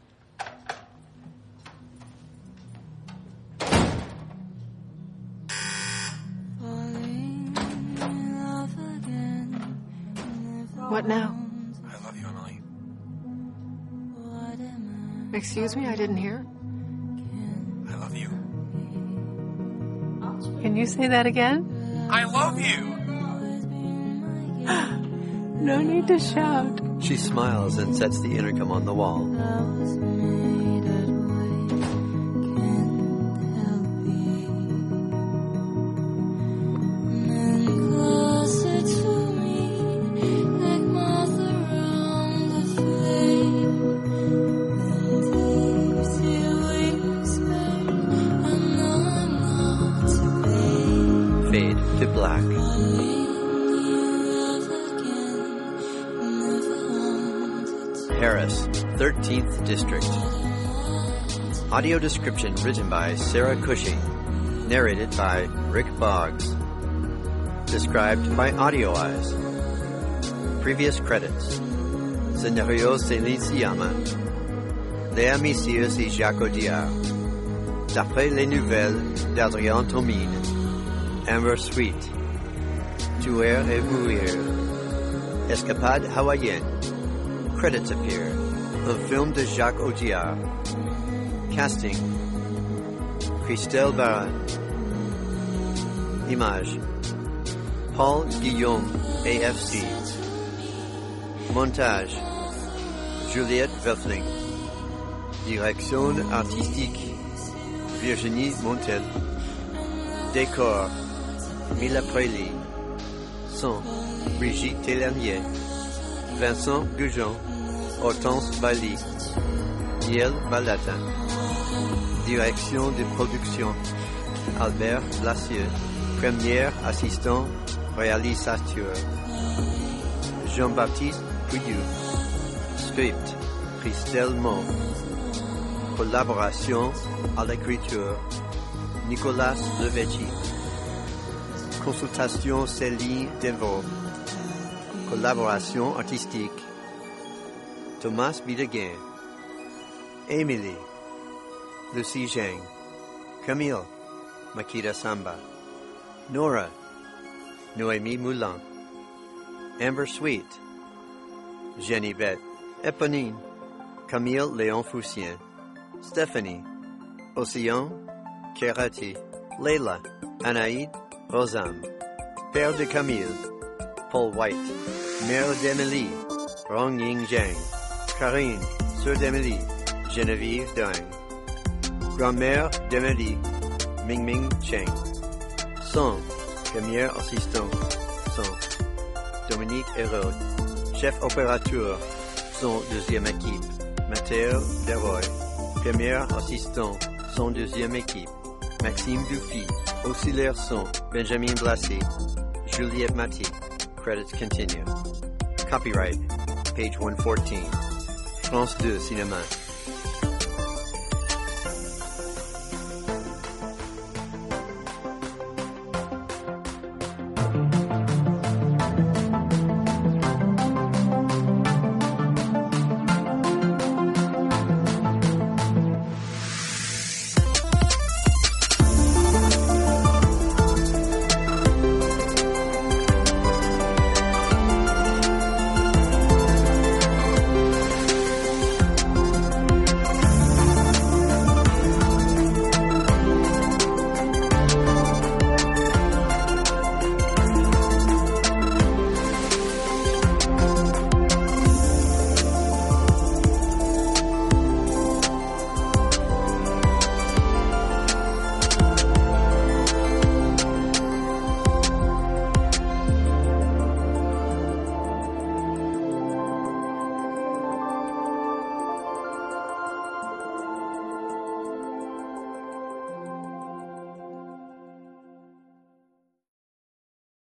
S3: What now?
S2: I love you, Emily.
S3: Excuse me, I didn't hear.
S2: I love you.
S3: Can you say that again?
S2: I love you!
S3: No need to shout.
S1: She smiles and sets the intercom on the wall. Fade to black. Paris, thirteenth District. Audio description written by Sarah Cushing. Narrated by Rick Boggs. Described by Audio Eyes. Previous credits. Scénario Céline Sciamma. Léa Messieurs et Jacques Audiard. D'après les nouvelles d'Adrien Tomine. Amber Sweet. Tuer et mourir. Escapade hawaïenne. Credits appear. A film de Jacques Audiard. Casting. Christelle Barat. Image. Paul Guillaume, A F C. Montage. Juliette Velfling. Direction artistique. Virginie Montel. Décor. Mila Prély. Son. Brigitte Taillarnier. Vincent Goujon. Hortense Bailly. Yael Balatin. Direction de production. Albert Blassieux. Premier assistant réalisateur. Jean-Baptiste Pouillou. Script. Christelle Mo. Collaboration à l'écriture. Nicolas Levecchi. Consultation Céline Devaux. Collaboration artistique. Thomas Bidegain. Émilie. Lucie Zhang. Camille. Makita Samba. Nora. Noémie Moulin. Amber Sweet. Jenny Bette. Eponine. Camille Léon Foussien. Stephanie. Océan. Kerati. Leila. Anaïd. Rosam. Père de Camille. Paul White. Mère d'Émilie. Rong Ying Zhang. Karine. Sœur d'Émilie. Geneviève Dang. Grand-mère d'Émilie. Ming Ming Cheng. Son. Premier assistant. Son. Dominique Hérault. Chef opérateur. Son deuxième équipe. Mathieu Deroy. Premier assistant. Son deuxième équipe. Maxime Dufy. Auxiliaire son. Benjamin Blassie. Juliette Maty. Credits continue. Copyright. Page one fourteen. France deux Cinéma.